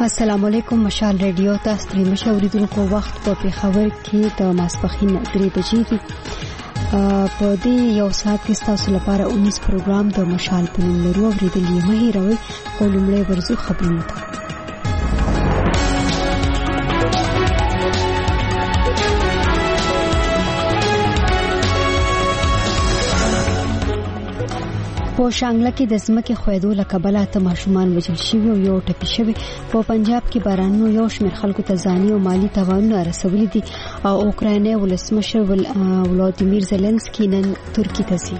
السلام علیکم. مشال ریډیو تاسو ترې مشوریدونکو وخت په پیښور کې د ماسپخین 3 بجې دی. په دې یو ساعت کې تاسو لپاره 19 پروګرام د مشال په نوم لرو. اوریدلې مه هیروئ. لومړی ورزو خبرونه ته. په شانګله کې د ځمکې خویدو له کبله ته ماشومان وژل شوي او یو ټپي شوی. په پنجاب کې بارانونو یو شمېر خلکو ته ځاني او مالی تاوانونه رسولي دي او اوکرایني ولسمشر ولادیمیر زيلنسکي نن ترکیې ته ځي.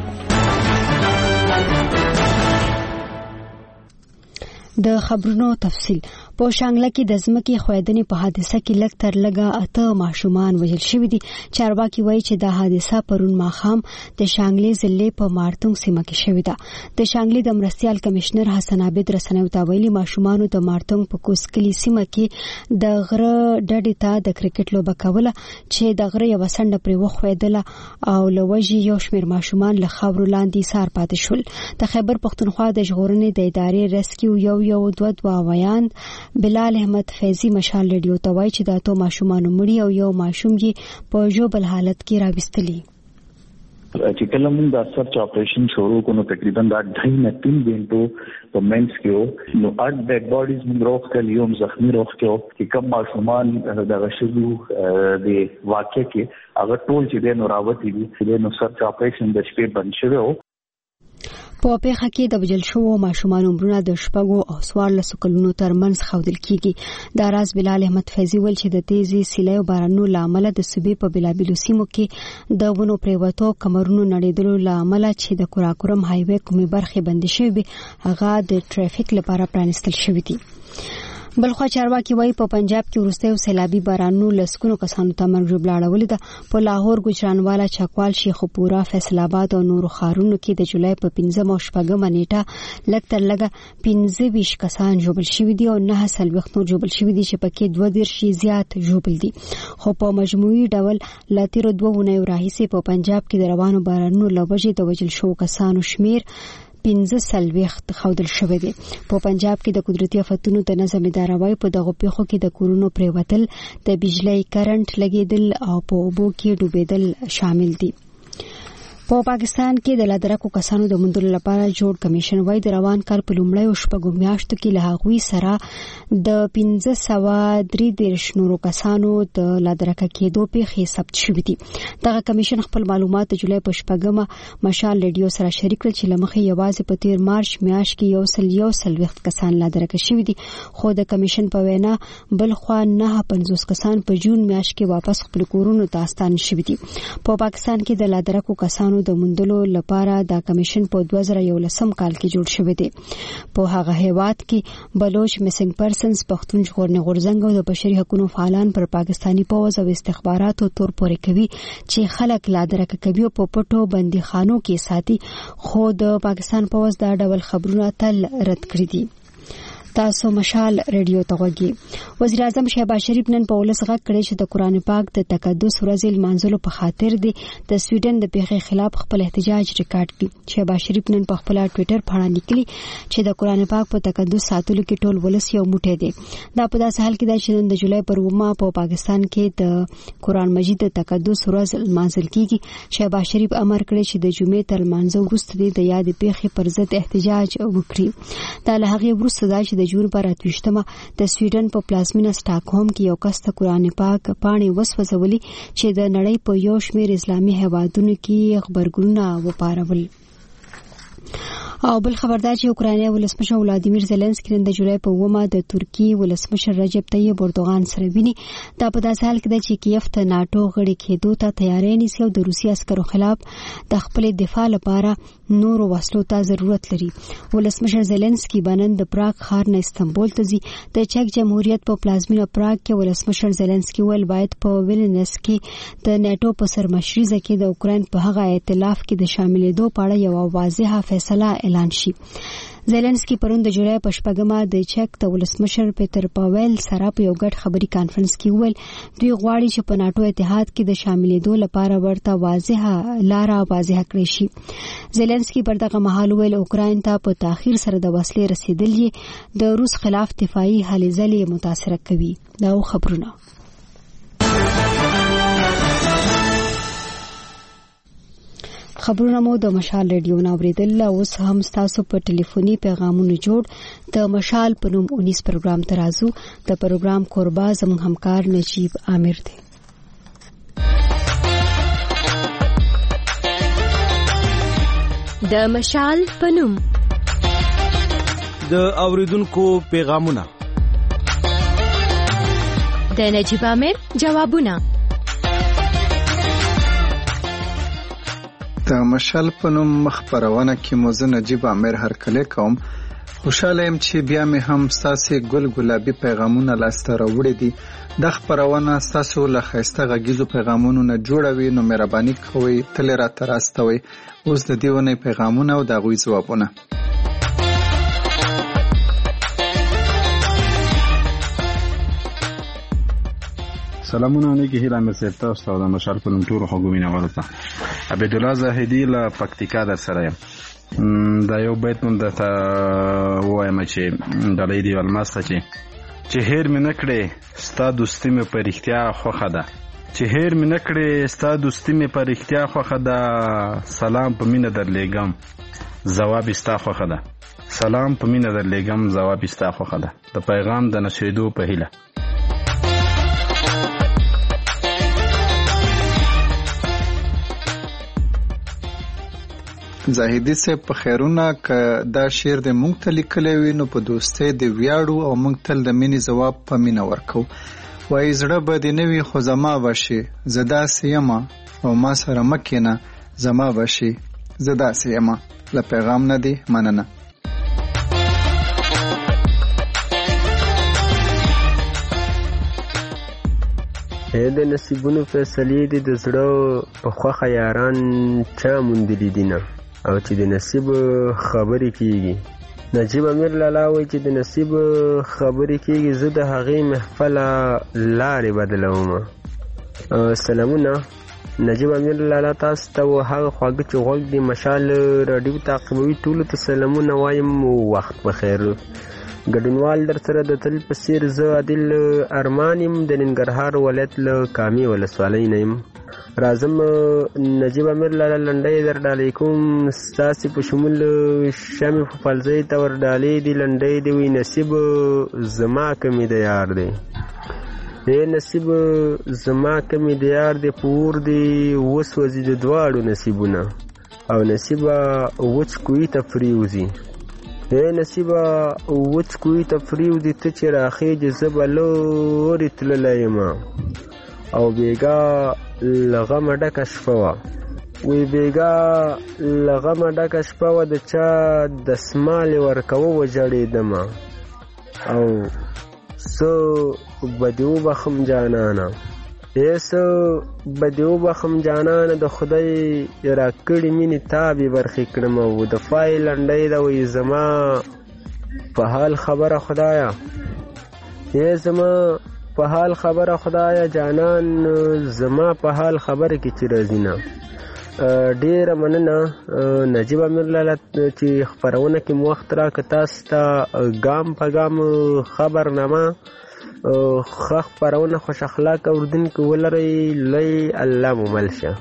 د خبرونو تفصیل. په شانګله کې د ځمکې خویدنې په حادثه کې لږ تر لږه 8 ماشومان وژل شوي دي. چارواکي وایي چې دا حادثه پرون ماښام د شانګلې ضلع په مارتونګ سیمه کې شوې ده. د شانګلې د مرستيال کمشنر حسن عابد رسنیو ته ویلي ماشومانو د مارتونګ په کوسکلي سیمه کې د غره ډډې ته د کرکټ لوبه کوله چې د غره یو سنډه پرې وخویدله او لوجي یو شمېر ماشومان له خاورو لاندې سار پاتې شول. د خیبر پښتونخوا د ژغورنې د ادارې ریسکیو یو دوه وایاند بلال احمد فیضی مشال ریډیو ته وایي چې دا تو ماشومان مړي او یو ماشوم یې په جوبل حالت کې راوستلی. چې کله موږ د سرچ اپریشن شروع کوو تقریبا دا 2.5 غنټو په منځ کې نو 8 ډیډ باډیز موږ روغ کړل یو زخمی روغ کړو چې کوم ماشومان د غشلو د واقع کې هغه ټول چې د نوراوتی دي نو سرچ اپریشن د شپې بند شوی. په پیښه کې د وژل شوو ماشومان عمرونه د 14 او 14 کلونو ترمنځ ښودل کیږي. دا راز بلال احمد فیضی ول چې د تیزی سیلۍ او بارانونو لامل د صوبې په بلابلو سیمو کې د ونو پریوتو کمرونو نړیدلو لامل چې د کوراکورم های وې کومې برخې بند شوې هغه د ټریفیک لپاره پرانستل شوې دي. بلخوا چارواکي وایي په پنجاب کې ورسته سیلابي بارانونو لسکونو کسانو ته مرګ ژوبلاړول ده. په لاهور، ګجرانوالا، چاکوال، شیخوپورا، فیصل آباد او نورو ښارونو کې د جولای په 15 او 16 نیټه لږ تر لږه 15 کسان ژوبل شوي دي او 9 نور ژوبل شوي دي چې پکې 22 زیات ژوبل دي. خو په مجموعي ډول لا تیر 2 ونیو راهیسې په پنجاب کې د روانو بارانونو لوجې د وژل شوو کسانو شمیر 15 خودل شوی دی. په پنجاب کې د قدرتي آفتونو د نظم اداره وايي په دغه پیښو کې د کورونو پریوتل، د بجلی کرنٹ لګیدل او په اوبو کې ډوبېدل شامل دي. په پاکستان کې د لادرکو کسانو د موندلو لپاره جوړ کمیشن وايي د روان کال په لومړیو شپږو میاشتو کې له هغوی سره د 1533 نورو کسانو د لادرکه کېدو پیښې ثبت شوې دي. دغه کمیشن خپل معلومات د جولای په 8 مشال ریډیو سره شریک کړل چې لمخې یوازې په 13 مارچ میاشت کې 120 کسان لادرکه شوي دي. خو د کمیشن په وینا بلخوا 950 کسان په جون میاشت کې واپس خپل کورونو ته ستانه شوي دي. په پاکستان کې د لادرکو کسانو د موندلو لپاره دا کمیشن په 2011 کال کې جوړ شوی دی. په هغه هیواد کې بلوچ میسنګ پرسنز، پښتون ژغورنې غورځنګ او د بشري حقوقو فعالان پر پاکستانی پوځ او استخباراتو تور پورې کوي چې خلک لادرکه کوي او په پټو بندیخانو کې ساتي. خو د پاکستان پوځ دا ډول خبرونه تل رد کړی دي. تاسو مشال ریډیو ته غوږی. وزیر اعظم شهباز شریف نن په ولس غږ کړی چې د قرآن پاک د تقدس ورځې لمانځلو په خاطر دی د سویډن د پیښې خلاف خپل احتجاج ریکارډ کړي. شهباز شریف نن په خپل ټوئیټر باندې لیکلي چې د قرآن پاک په تقدس ساتلو کې ټول ولس یو موټی دی. دا په داسې حال کې دی چې د جولای پر 9 په پاکستان کې د قرآن مجید د تقدس ورځ لمانځل کیږي. شهباز شریف امر کړی چې د جمعې تر لمانځه وروسته د یاد پیښې پر ضد احتجاج وکړي. دا له هغې وروسته دی چې د جون پر 28 د سویډن په پلازمینه سټاکهولم کې یو کس ته قرآن پاک پاڼې وسوځولې چې د نړۍ په یو شمېر اسلامي هیوادونو کې خبرګونونه وپارول. او بل خبردار چې اوکرایني ولسمشر ولادیمیر زيلنسکي نن د جولای په 9 د ترکی ولسمشر رجب طیب اردوغان سره ویني. دا په داسې حال کې دی چې کیف ته ناتو غړي کېدو ته تیاری نیسي او د روسي عسکرو خلاف د خپل دفاع لپاره نورو وسلو ته ضرورت لري. ولسمشر زيلنسکي بنن د پراګ ښار نه استنبول ته ځي. د چک جمهوریت په پلازمینه پراګ کې ولسمشر زيلنسکي ول باید په ویلنس کې د ناتو په سرمشرۍ کې د اوکراین په هغه ائتلاف کې د شاملېدو په اړه یو واضحه فیصله اعلان شي. زيلنسکي پرون د جولای په 8 د چک د ولسمشر پیټر پاویل سره په یو ګډ خبري کانفرنس کې ویل دوی غواړي چې په ناتو اتحاد کې د شاملېدو لپاره ورته واضحه لار واضحه کړي شي. زيلنسکي پر دغه مهال ویل اوکراین ته په تاخير سره د وسلې رسیدل یې د روس خلاف دفاعي هلې ځلې متاثر کوي. دا خبرونه مو د مشال رادیو ناوریدل. اوس هم تاسو په ټلیفوني پیغامونو جوړ د مشال په نوم 19 پروګرام ترازو. د پروګرام کوربا زموږ همکار نجیب عامر دی. د مشال په نوم د اوریدونکو پیغامونه، د نجیب عامر جوابونه. د مشال په نوم مخبرونه کې موزه نجیب عامر هرکله کوم. خوشاله يم چې بیا مې هم ساسې ګل ګلابي پیغامونه لاسته راوړي دي. د خبرونه ساسو له خسته غږیزو پیغامونو نه جوړوي، نو مهرباني کوئ تل را تراستوي. اوس د دیونه پیغامونه او د غوي ځوابونه. سلامونه علیکم هیله مې سپتا استاد د مشال په نوم ټول حکومینه ورته عبد الله زاهدی له پکتیکا در سره یم. دا یو بیت مون د وایم چې د لیدی الماسته چې هیر مې نکړې ستا دوستي مې په رښتیا خوخه ده، چې هیر مې نکړې ستا دوستي مې په رښتیا خوخه ده. سلام په مینه درلېږم جواب ستا خوخه ده، سلام په مینه درلېږم جواب ستا خوخه ده. د پیغام د نشریدو په هیله. زاهدی صاحب په خیرونه که دا شعر د مونږ ته لیکلی وي نو په دوستۍ د ویاړو او مونږ تل د مینې ځواب په مینه ورکو. وایي زړه به دې نه وي خو زما به شي، زه داسې یم او ما سره مه کښېنه زما به شي، زه داسې یم. له پیغام نه دی مننه. د نصیبونو فیصلې دي د زړه په خوښه یاران چا موندلي دي نه، او چې د نصیب خبرې کېږي. نجیب امیر لالا وایي چې د نصیب خبرې کېږي، زه د هغې محفله لارې بدلوم. سلامونه نجیب امیر لالا تاسو ته و هغه خواږه چې غوږ د مشال راډیو تعقیبوي ټولو ته سلامونه وایم. وخت بخیر. ګډونوال در سره د تل په څیر زه عادل ارمان یم د ننګرهار ولایت له کامې ولسوالۍ نه یم. راځم نجیب امیر لالا لنډۍ در ډالۍ کوم، ستاسې په شمول شمې په پلځۍ ته ور ډالۍ دي. لنډۍ دې وي نصیب زما کمې د یار دی، نصیب زما کمې د یار دی. په اور دی وسوځي د دواړو نصیبونه، او نصیبه وچ کوی ته پریوځي. نصیبه وچ کوی ته پریوځي، ته چې راخېږې زه به لورې تللی یم. او بیګا له غمه ډکه شپه وه، وی بیګا له غمه ډکه شپه وه، د چا دسمالې ورکوه وژړېدمه. او څه به دې وبخم جانانه، څه به دې وبخم جانانه، د خدای راکړې مینې تابې برخې کړم. او د فای لنډۍ ده وایي زما په حال خبره خدایا، زما په حال خبره خدایا، جانان زما په حال خبره کې چې راځي نه. ډیره مننه نجیب امیر لالا چې خپرونه کې مو وخت راکړه. تاسو ته ګام په ګام خبرنامه ښه خپرونه خوش اخلاق اورېدونکي ولرئ. لوی الله مو مل شه.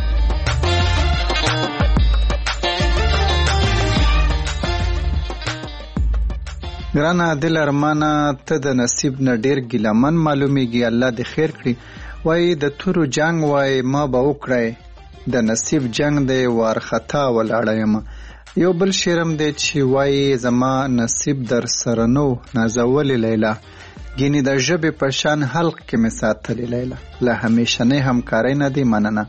ګرانه عادل ارمانه ته د نصیب نه ډیر ګیلمن معلومیږي، الله دې خیر کړي. وایي د تورو جنگ وای ما به وکړی، د نصیب جنگ دی وارخطا ولاړه یم. یو بل شعرم دی چې وایي زما نصیب در سره نو نازولې لیلا، ګینې د ژبې په شان حلق کې مې ساتلې لیلا. له همیشنۍ همکارۍ نه دی مننه.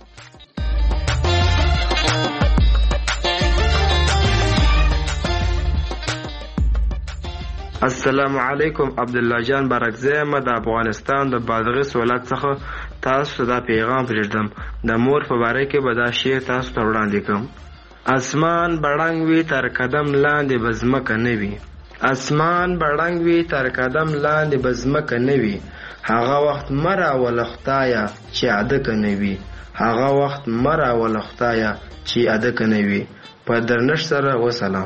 السلام علیکم، عبدالله جان بارکزی ما د افغانستان د بادغیس ولایت څخه تاسو ته دا پیغام پرېږدم. د مور په باره کې به دا شعر تاسو ته وړاندې کوم. اسمان بړنګ وي تر قدم لاندې بزمکه نه وي. اسمان بړنګ وي تر قدم لاندې بزمکه نه وي. هغه وخت مرا ولختایا چې عدک نه وي. هغه وخت مرا ولختایا چې عدک نه وي. په درنښت سره وسلام.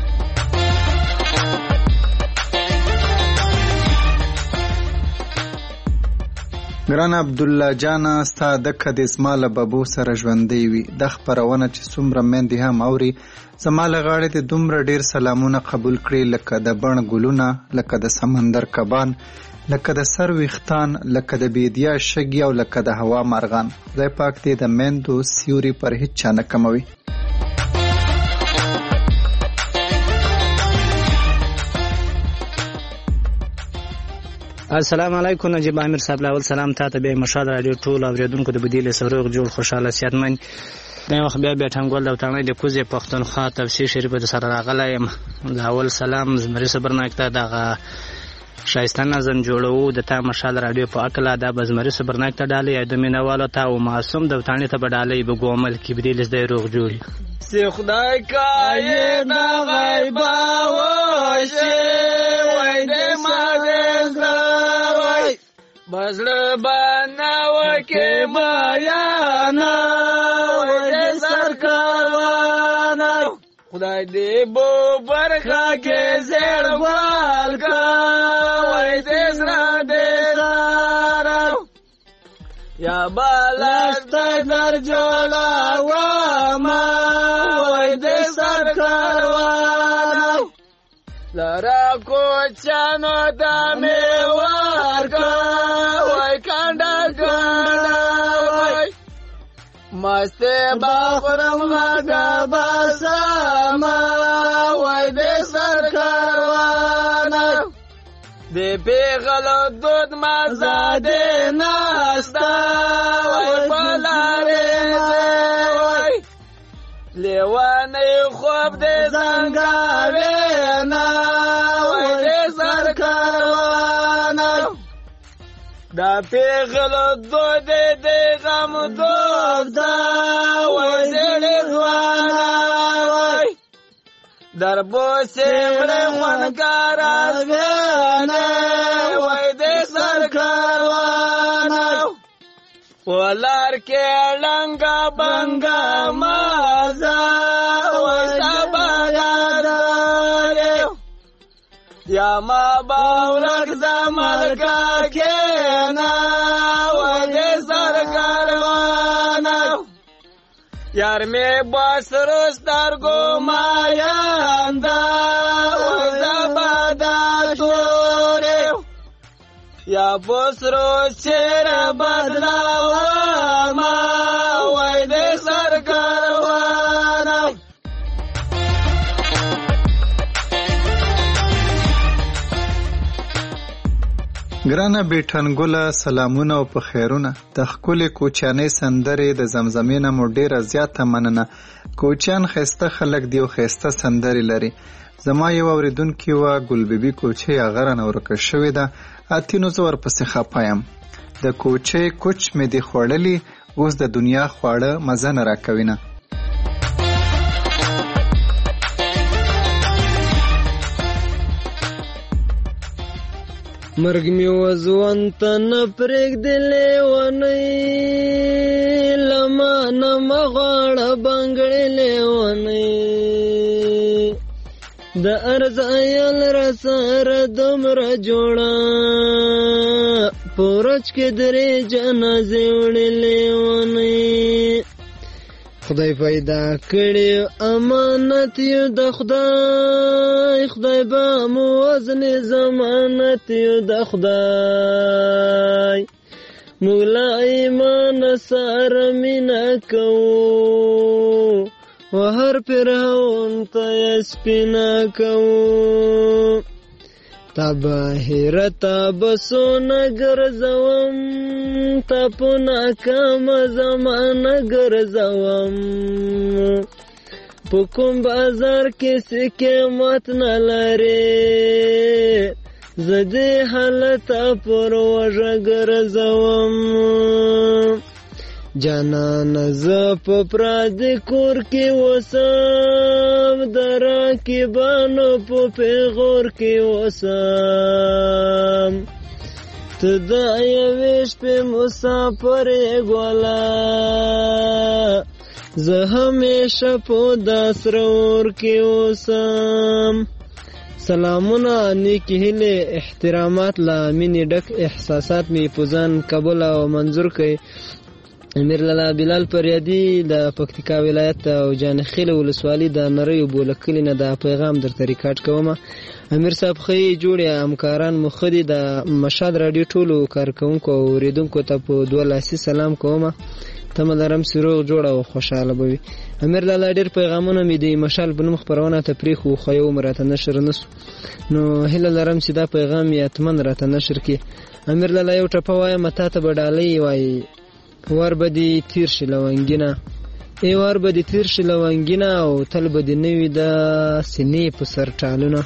ګران عبد الله جان ستا د کدیس مال بابو سره ژوندې وي. د خبرونه چې څومره مندي هم اوري زما له غاړې د دومره ډیر سلامونه قبول کړي لکه د بڼ ګلونه، لکه د سمندر کبان، لکه د سر ویختان، لکه د بیدیا شګي او لکه د هوا مارغان. خدای پاک دې د میندو سیوري پر هیڅ چا نه کموي. السلام علیکم نجیب عامر صاحب. لاول سلام ته به مشال رادیو ټول اوریدونکو د بدیل سروغ جوړ خوشاله سیادمن. دا وخت بیا ټنګول د وطن د کوزې پښتونخوا تفسیر شریف د سره راغلی. لاول سلام زمری صبرناک ته دغه شایسته نظم جوړو د تا مشال رادیو په اکلا د بزمری صبرناک ته ډالې د مینوالو ته او معصوم د وطن ته بدالې به ګومل کې بدیل د روغ جوړ سی خدای کای د غیبا وشه وای د ما بزړه باندې وکه مایانا وای سرکاوانا خدای دې بو برخه کې زړ وال کا وای دې سره دې سره یا بالست در جوړا و ما وای دې سرکاوانا لرا کو چانو دمه ورکا مست باخرم غدا باسما وای دې سرکاروانا دې پیغلو دود مزاده ناستا وای پلاره وای لیوانه خوب دې زنګاوه نا وای دې سرکاروانا دا پیغلو دود دې غم دود دا وای دې ځوانا وای در بوسه وړ خونګارا غنه وای دې سرکاروانا ولار کې لنګا بنګا مازا وای سبا یاد یا ما باورک زمل کا کېنا وای دې سرکاروانا یار می باسرو سترګو مایندا وای زبادا تورې یا باسرو چیر بدلاو ما وای دې سرکاروانا ګرانه بیٹنګوله سلامونه او په خیرونه. د ښکلې کوچیانۍ سندرې د زمزمې نه مو ډېره زیاته مننه. کوچیان ښایسته خلک دی او ښایسته سندرې لري. زما یو اورېدونکې وه ګلبیبي کوچۍ هغه رانه ورکه شوې ده. اتینو زه ورپسې خفه یم. د کوچۍ کوچ مې دې خوړلي، اوس د دنیا خواړه مزه نه راکوي نه. مرګ می وزوان ته نه پرېږدلې ونی لما نه مغاړه بنګړلې ونی د ارز ایل را سره دومره جوړه پورچ کې درې جنازې وړلې ونی خدای پیدا کړی امانت یو د خدای، خدای به مو وزن ضمانت یو د خدای. موږ له ایمان سره مینه کوو و هر فرعون ته یې سپینه کوو. تا بهیره تا بسونه ګرځوم، تا په ناکامه زمانه ګرځوم. په کوم بازار کې څه قیمت نه لري، زه دې حالته پر وږه ګرځوم. جانان زه په پردي کور کې اوسم د راکبانو په پیغور کې اوسم ته د یوې شپې مسافر یې ګوله زه همیشه په دا سره اور کې اوسم. سلامونه، نیکې هیلې، احترامات، له مینې ډک احساسات مې په ځان قبول او منظور کړئ. امیر لالا بلال فریادي د پکتیکا ولایت او جانخیل ولسوالي د نریو بوله کلي نه دا پیغام درته ریکارډ کوم. امیر صاحب ښې جوړې همکاران مو ښه دي. د مشهد راډیو ټولو کارکوونکو او اورېدونکو ته په 2 لاسي سلام کوم. تمه لرم چې روغ جوړ او خوشحاله به وي. امیر لالا ډېر پیغامونه مې د مشال په نوم خپرونه ته پرېښو خو یو م راته نشر نسو، نو هیله لرم چې دا پیغام یې حتمن راته نشر کړي. امیر لالا یو ټپه وایم تا ته به ډالۍ وایي ور به دې تیر شي لونګینه، ای ور به دې تیر شي لونګینه او تل به دې نه وي د سینې په سر ټالونه.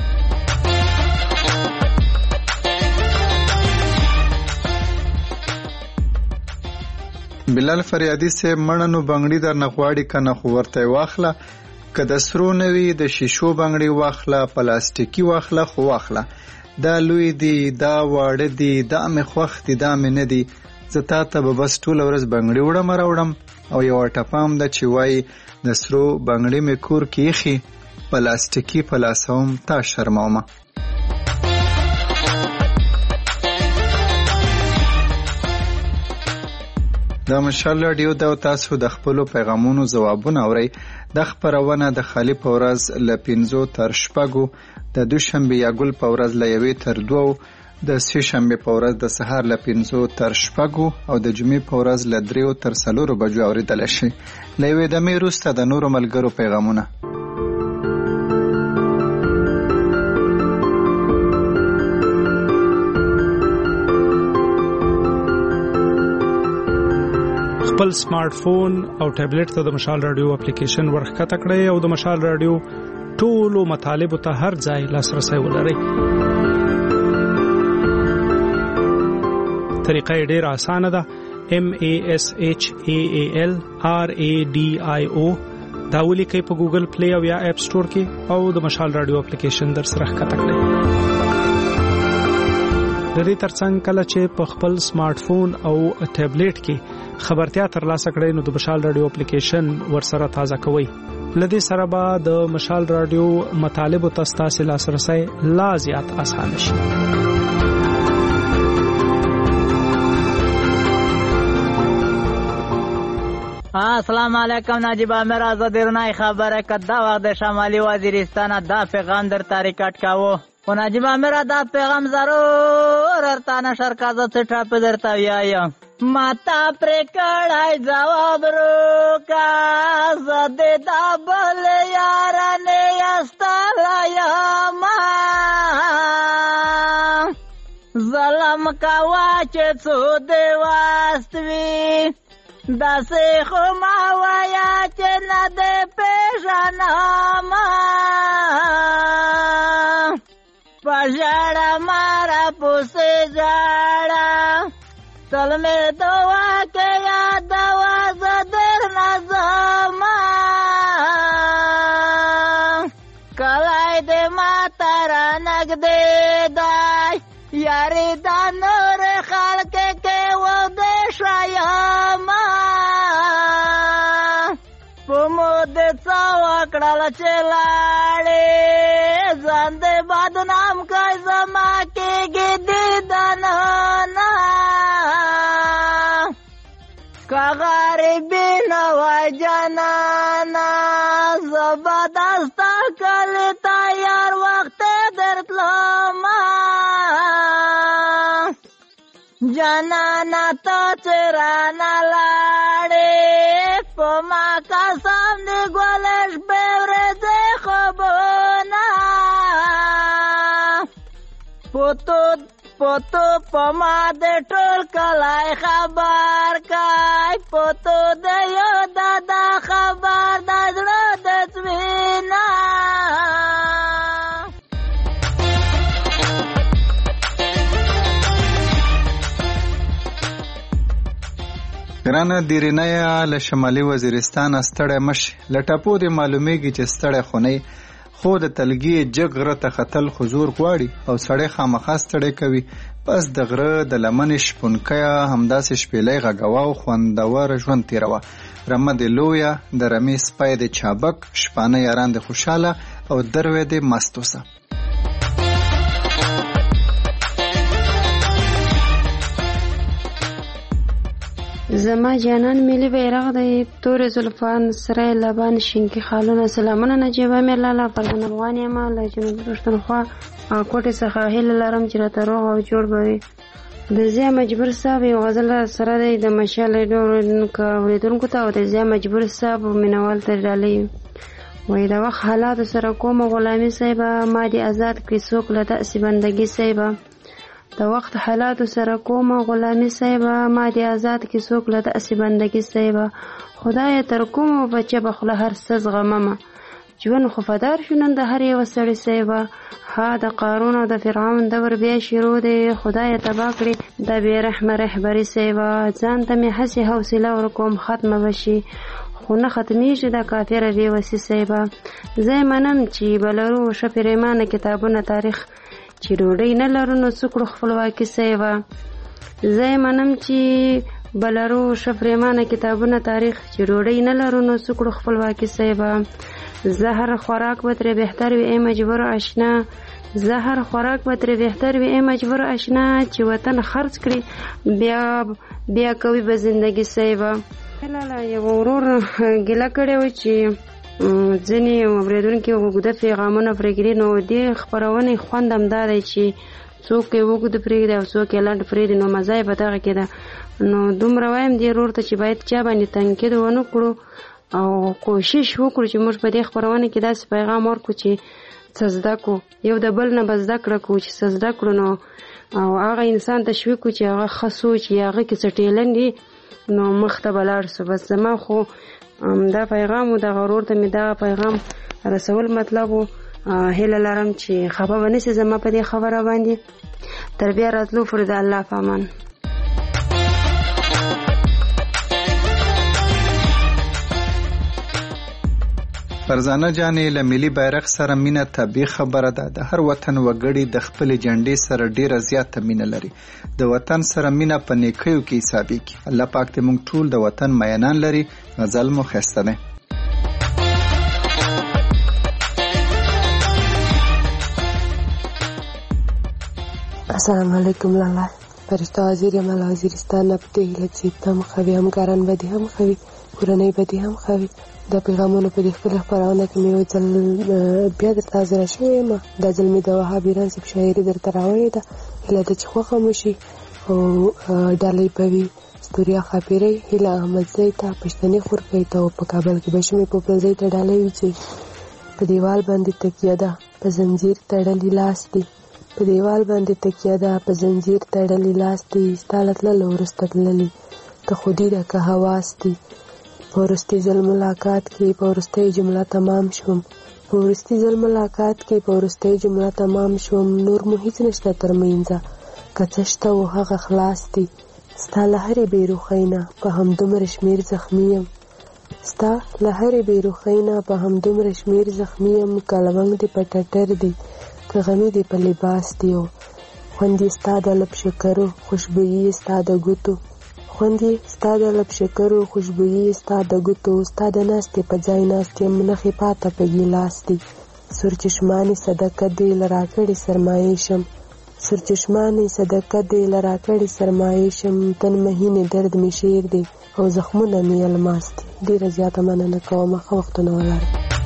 بلال فریادي سے مړنو بنگړي در نغواړي کنه خو ورته واخله، که د سرو نوي د شیشو بنگړي واخله، پلاستیکي واخله خو واخله، دا لوی دی دا واړه دی دا مې خوښ دی دا مې نه دی، زه تا ته به بس ټوله ورځ بنگړي وړم راوړم. او یوه ټپه هم ده چې وایي د سرو بنگړي مې کور کې ایښي، پلاستیکي پلاسوم تا شرمومه. دا مشال راډیو ده او تاسو د خپلو پیغامونو ځوابونه اورئ. دا خپرونه د خالي په ورځ له 5 تر 6، د دوشنبې یا ګل په ورځ له 1 تر 2، د سه شنبې په ورځ د سهار له 5 تر 6 او د جمعې په ورځ له 3 تر 4 بجو اوریدل شي. له یوې دمې وروسته د نورو ملګرو پیغامونه. خپل سمارټ فون او ټابلیټ ته د مشال رادیو اپلیکیشن ورښکته کړئ او د مشال رادیو ټولو مطالبو ته هر ځای لاسرسی ولرئ. طریقه یې ډېره اسانه ده. MASHAALRADIO دا ولیکئ په ګوګل پلی او یا اپ سټور کې او د مشال رادیو اپلیکیشن در سره ښکته کړئ. د دې ترڅنګ کله چې په خپل سمارټ فون او ټابلیټ کې خبرتیا ترلاسه کړئ نو د مشال رادیو اپلیکیشن ورسره تازه کوئ. لدې سره به د مشال رادیو مطالبو ته ستاسو لاسرسی لا زیات اسانه شي. السلام علیکم. ناجیب امیر آزادرنای خبره کدا وخت شمالی وزیرستان دا پیغام در ریکارډ کاوه و ناجیب امیر دا پیغام ضرور ارتا نشر کازه څټه په درته ویایم ماتا پر کړای جواب روکا زده دا بل یارانه استایا ما ظلم کوا چې څو دی واستوي داسې خو ما وایا چې نه دې پېژنم په ژړه ماره پسې ژړه تل مې دعا کې یادوه زه درنه ځمه کلی دې ماته رانږدې دی یارې دا نورې خلکې کې ودې شویم په مو دې څه وکړل چې لاړې ځان دې بدنام کړ زما کېږي دیدنونه که غریبي نه وای جانانه زه به دا ستا کلي ته یار وختې درتلمه جانانه ته چې رانه لاړې په ما قسم دې ګلې شپې ورځې خوبونه پوتو په ما دې ټول کلی خبر کای پوتو دې یو دادا خبر د زړه د سوینه ګرانه دیرینه له شمالي وزیرستان ستړی مشي له ټاپو د معلومیږي چې ستړی خونی خو د تلګي جګ غره ته ختل حضور غواړي او سړی خامخا ستړی کوي. پس د غره د لمنې شپونکیا همداسې شپېلۍ غږوه او خوندور ژوند تیروه. رمه د لویه د رمې سپی د چابک شپانه یاران د خوشحاله او دروې د مستوسه. زما جانان ملي بیرغ دی تورې زلفان سره لبان شینکي خالونه. سلامونه نجیبه مې لاله پردن افغان یم له جنوبي پښتونخوا کوټې څخه هیله لرم چې راته روغ او جوړ به وي. د ضیا مجبور صاحب یو غزل سره دی د مشال اورېدونکو ته او د ضیا مجبور صاحب مینوال ته ډالۍ وایي د وخت حالاتو سره کومه غلامي صاحبه ما دې آزاد کړي څوک له داسې بندګي صاحبه. د وخت حالاتو سره کومه غلامي صاحبه ما دې آزاد کړي څوک له داسې بندګي صاحبه. خدایه تر کومه بچه به خوله هر څه زغممه ژوند خو فدار شو نن د هر یوه سړي صاحبه. ها د قارون او د فرعون دور بیا شروع دی خدایه تباه کړي د بې رحمه رهبري صاحبه. ځان ته مې هسې حوصله ورکوم ختمه به شي خو نه ختمیږي د کافره بې وسي صاحبه. زه یې منم چې به لرو ښه پرېمانه کتابونه تاریخ چې ډوډۍ نه لرو نو څه کړو خپلواکي صاحبه. زه یې منم چې به لرو ښه پرېمانه کتابونه تاریخ چې ډوډۍ نه لرو نو څه کړو خپلواکي صاحبه. زهر خوراک به ترې بهتر وي ای مجبور آشنا. زهر خوراک به ترې بهتر وي ای مجبور آشنا چې وطن خرڅ کړي بیا کوي به زندگی صاحبه. یو ورور ګیله کړې و چې ځینې اورېدونکي اوږده پیغامونه پرېږدي نو دې خپرونې خوند همدا دی چې څوک یې اوږد پرېږدي او څوک یې لنډ پرېږدي نو مزه یې په دغه کې ده. نو دومره وایم دې ورور ته چې باید چا باندې تنقید ونه کړو او کوشش وکړو چې موږ په دې خپرونه کې داسې پیغام ورکړو چې څه زده کړو یو د بل نه به زده کړه کړو چې څه زده کړو نو او هغه انسان تشویق کړو چې هغه ښه سوچ یا هغه کې څه ټیلنټ وي نو مخ ته به لاړ سو. بس زما خو دا پیغام و دغه ورور ته مې دغه پیغام رسول مطلب و. هیله لرم چې خفه به نسي زما په دې خبره باندې. تر بیا راتلو پورې د الله په امان. فرزانه جانې له ملي بیرغ سره مینه طبیعي خبره ده. د هر وطن وګړي د خپلې جنډې سره ډیره زیاته مینه لري. د وطن سره مینه په نیکیو کې حسابېږي. الله پاک دې موږ ټول د وطن مینان لري. غزل مو ښایسته دی. السلام علیکم لاله فرشته وزیر یم له وزیرستان نه په دې هیله چې ته هم ښه وي همکاران به دې هم ښه وي کورنۍ به دې هم ښه وي. د پیغامونو په دې خپله خپرونه کې مې یو ځل بیا درته حاضره شوې یم. دا ځل مې د وهاب ایران صاحب شاعري درته راوړې ده. هیله ده چې خوښه مو شي او ډالۍ به وي ستوریا خاپیرۍ هیله احمدزی ته پښتني خورکۍ ته او په کابل کې به شمې پوپلزۍ ته ډالۍ وي چې په دیوال باندې تکیه ده په زنځیر تړلی لاس دی. په دیوال باندې تکیه ده په زنځیر تړلی لاس دی. ستا له تللو وروسته تللي که خودي ده که حواس دي. په وروستي ځل ملاقات کې په وروستۍ جمله تمام شوم. په وروستي ځل ملاقات کې په وروستۍ جمله تمام شوم. نور مو هیڅ نشته تر منځه که څه شته و هغه خلاص دي. ستا له هرې بېروخۍ نه په همدومره شمېر زخمي یم. ستا له هرې بېروخۍ نه په همدومره شمېر زخمي یم. که لونګ دې په ټټر دي که غمي دې په لباس دي او خوند یې ستا د لب شکرو خوشبويي یې ستا د ګوتو خوند یې ستا د لب شکرو خوشبويي یې ستا د ګوتو. ستا د ناستې په ځای ناست یم نښې پاته په ګیلاس دي. سور چشمانې صدقه دې له راکړې سرمایې شم. سور چشمانې صدقه دې له راکړې سرمایې شم. تن مهینې درد مې شعر دی او زخمونه مې الماس دي. ډېره زیاته مننه کوم. ښه وختونه ولرئ.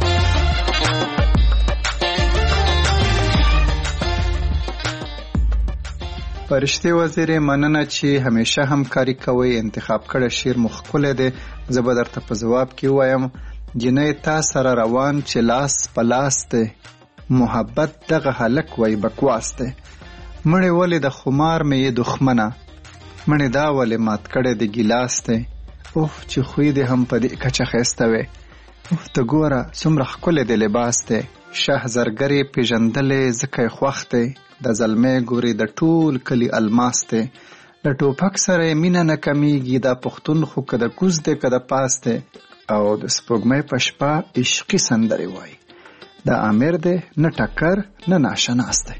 فرشتي وزیرې مننه چې همیشه همکاري کوئ. انتخاب کړی شعر مو ښکلی دی. زه به درته په ځواب کې ووایم جنۍ تا سره روان چې لاس په لاس دی. محبت دغه هلک وای بکواس دی. مړې ولې د خمار مې یې دښمنه مړې دا ولې مات کړی د ګیلاس دی. اوف چې خوی دې هم په دې کچه ښایسته وی. اوف ته ګوره څومره ښکلی د لباس دی. شه زرګرې پېژندلې ځکه یې خوښ دی. د زلمۍ ګورې د ټول کلي الماس دی. له ټوپک سره مینه نه کمیږي دا پښتون خو که د کوز دی که د پاس دی او د سپوږمۍ په شپه عشقي سندرې وایي د امیر دی نه ټکر نه ناشناس دی.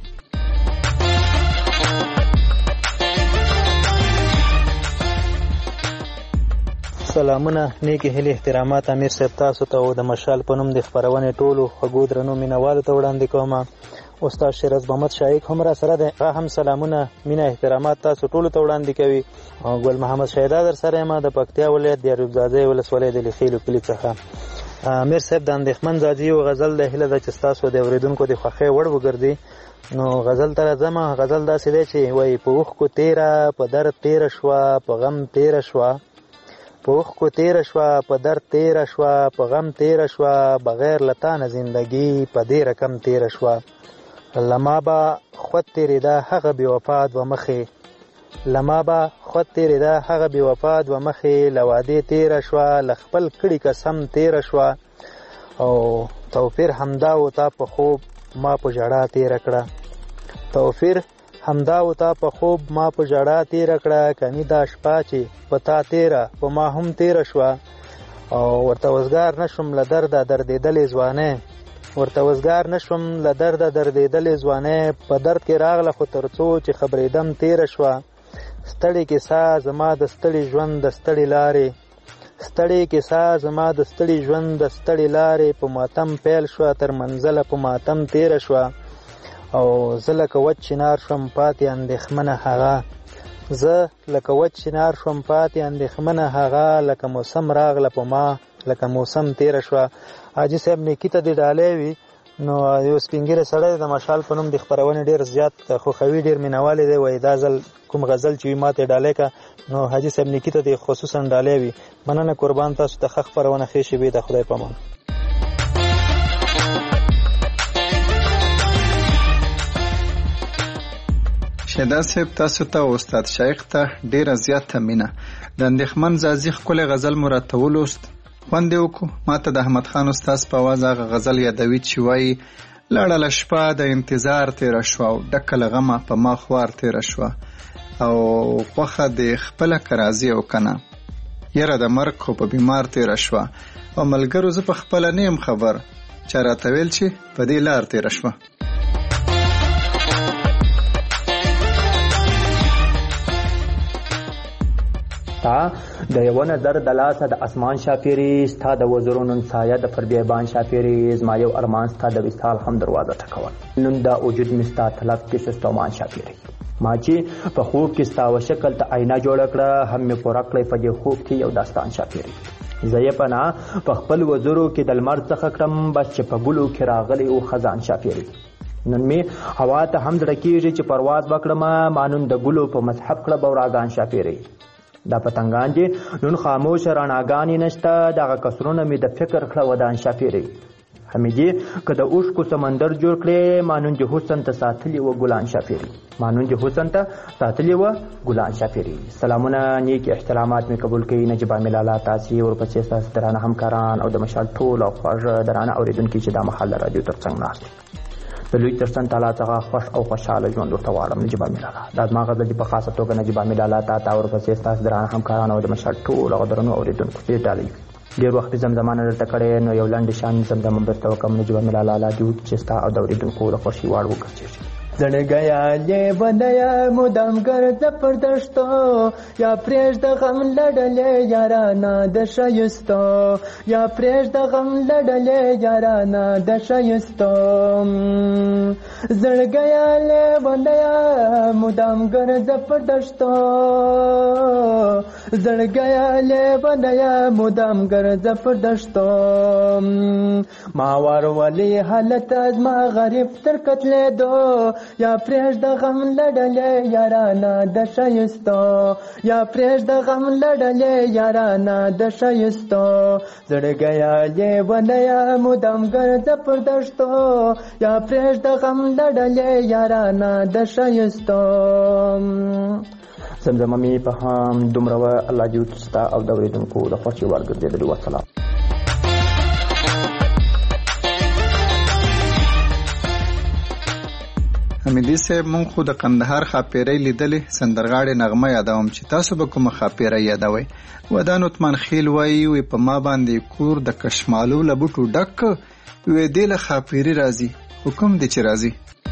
سلامونه نیکی هیلې احترامات امیر صاحب تاسو ته او د مشال په نوم د خپرونې ټولو خوږو درنو مینوالو ته وړاندې کوم. استاد شیراز محمد شایق هم را سره دی، هغه هم سلامونه مینه احترامات تاسو ټولو ته وړاندې کوي. ګل محمد شهدا در سره یم د پکتیا ولایت د یعقوبزاده ولسوالۍ د لیخیلو کلي څخه. امیر صاحب د اندېښمن زاځي او غزل د هیله ده چې ستاسو د اورېدونکو د خوښۍ وړ وګرځي. نو غزل ته راځم. غزل داسې دی چې وایي په اوښکو تیره په درد تیره شوه په غم تیره شوه، په اوښکو تیره شوه په درد تیره شوه په غم تیره شوه، بغیر له تا نه زندګي په دې رقم تیره شوه. لما به خود تیرېده هغه بې وفا دوه مخې، لما به خود تیرېده هغه بې وفا دوه مخې، له وعدې تیره شوه له خپل کړي قسم تیره شوه، او توفیر همدا و تا په خوب ما په ژړا تیره کړه، توفیر همدا و تا په خوب ما په ژړا تیره کړه، کني دا شپه چې په تا تیره په ما هم تیره شوه، او ورته وزګار نشم له درده دردېدلې ځوانۍ، ورته وزګار نشم له درده دردېدلې ځوانۍ، په درد کې راغله خو تر څو چې خبرېدم تیره شوه، ستړې کیسه زما د ستړي ژوند د ستړي لارې، ستړې کیسه زما د ستړي ژوند د ستړي لارې، په ماتم پیل شوه تر منزله په ماتم تیره شوه، او زه لکه وچ چنار شوم پاتې اندېښمنه هغه، زه لکه وچ چنار شوم پاتې اندېښمنه هغه، لکه موسم راغله په ما لکه موسم تیره شوه. حاجي صاحب نیکي ته دې ډالۍ وي. نو یو سپین ږیری سړی د مشال په نوم د خپرونې ډېر زیات خوښوي، ډېر مینهوالی دی، وایي دا ځل کوم غزل چې وي ما ته یې ډالۍ کړه. نو حاجي صاحب نیکي ته دې خصوصا ډالۍ وي. مننه قربان، تاسو ته ښه خپرونه ښې شېبې د خدای په امان. شهدا صاحب تاسو ته او استاد شایق ته ډیره زیاته مینه. د اندېښمن زازي ښکلی غزل مو راته ولوست، خوند یې وکړو. ما ته د احمد خان استاد په اواز هغه غزل یادوي چې وایي لړله شپه د انتظار تېره شوه او ډکه له غمه په ما خوار تېره شوه، او خوښه دې خپله که راځي او که نه، یره د مرګ خو په بیمار تېره شوه، او ملګرو زه په خپله نه یم خبر چا راته ویل چې په دې لار تېره شوه. د یو نظر د لاسه د اسمان شاپیری، ستا د وزرونو سایه د پربیبان شاپیری، زما یو ارمان ستا د وصال هم دروازه ټکول، نن دا وجود مې ستا طلب کې شستومان شاپیری، ما چې په خوب کې ستا و شکل ته آینه جوړه کړه، هم مې پوره کړی په دې خوب کې یو داستان شاپیری، زه یې پناه په خپل وزرو کې د لمر څخه کړم، بس چې په ګلو کې راغلی و خزان شاپیری، نن مې هوا ته هم زړه کېږي چې پرواز وکړم، ما نن د ګلو په مذهب کړه بوراګان شاپیری، دا پتنګان چې نن خاموش رڼاګانې نشته، دغه کسرونه مې د فکر کړه ودان شاپیری، حمیدې که د اوښکو سمندر جوړ کړې، ما نن چې حسن ته ساتلي و ګلان شاپیری، ما نن چې حسن ته ساتلي و ګلان شاپیری. سلامونه نیک احترامات مې قبول کړي. نجیب عامل اعلی تاسې ورپسې ستاسو درانه همکاران او د مشال ټول او خوږ درانه اورېدونکي چې دا مهال د راډیو تر څنګ ناست د لوی ترڅنګ تعالی څخه خوښ او خوشحاله ژوند ورته غواړم. نجیب عامل اعلی دا زما غزل په خاصه توګه نجیب عامل اعلی ته ورپسې ستاسو درانه همکاران او د مشال ټول او درنو اورېدونکو ډېر ډالۍ ډېر وخت زمزمانه درته کړی، نو یو لنډ شان زمزمه درته وکړم. نجیب عامل اعلی دې چې ستا او د اورېدونکو د خوښۍ وړ وګرځېږي. زړه گیا لیونیا مدام ګرځه پر دشتو، یا پرېږده غم لړلې یارانه د ښایستو، یا پرېږده غم لړلې یارانه د ښایستو، زړه گیا لیونیا مدام ګرځه پر دشتو، زړه گیا لیونیا مدام ګرځه پر دشتو، ما ورولې حالت زما غریب تر قتلېدو، یا پرېږده غم لړلې یارانه د ښایستو، یا پرېږده غم لړلې یارانه د ښایستو، زړه گیا لیونیا مدام ګرځه پر دشتو، یا پرېږده غم لړلې یارانه د ښایستو. زمزمه مې په هم دومره وه. الله دې وکړي ستا او د اورېدونکو د خوښې وړ ګرځېدلي. والسلام. حمیدي صاحب مونږ خو د قندهار خاپیرۍ لیدلې سندرغاړې نغمه یادوم چې تاسو به کومه خاپیرۍ یادوئ. ودان عثمان خیل وایي په ما باندې کور د کشمالو له بوټو ډک وې دې له خاپیري راځي حکم دی چې راځي.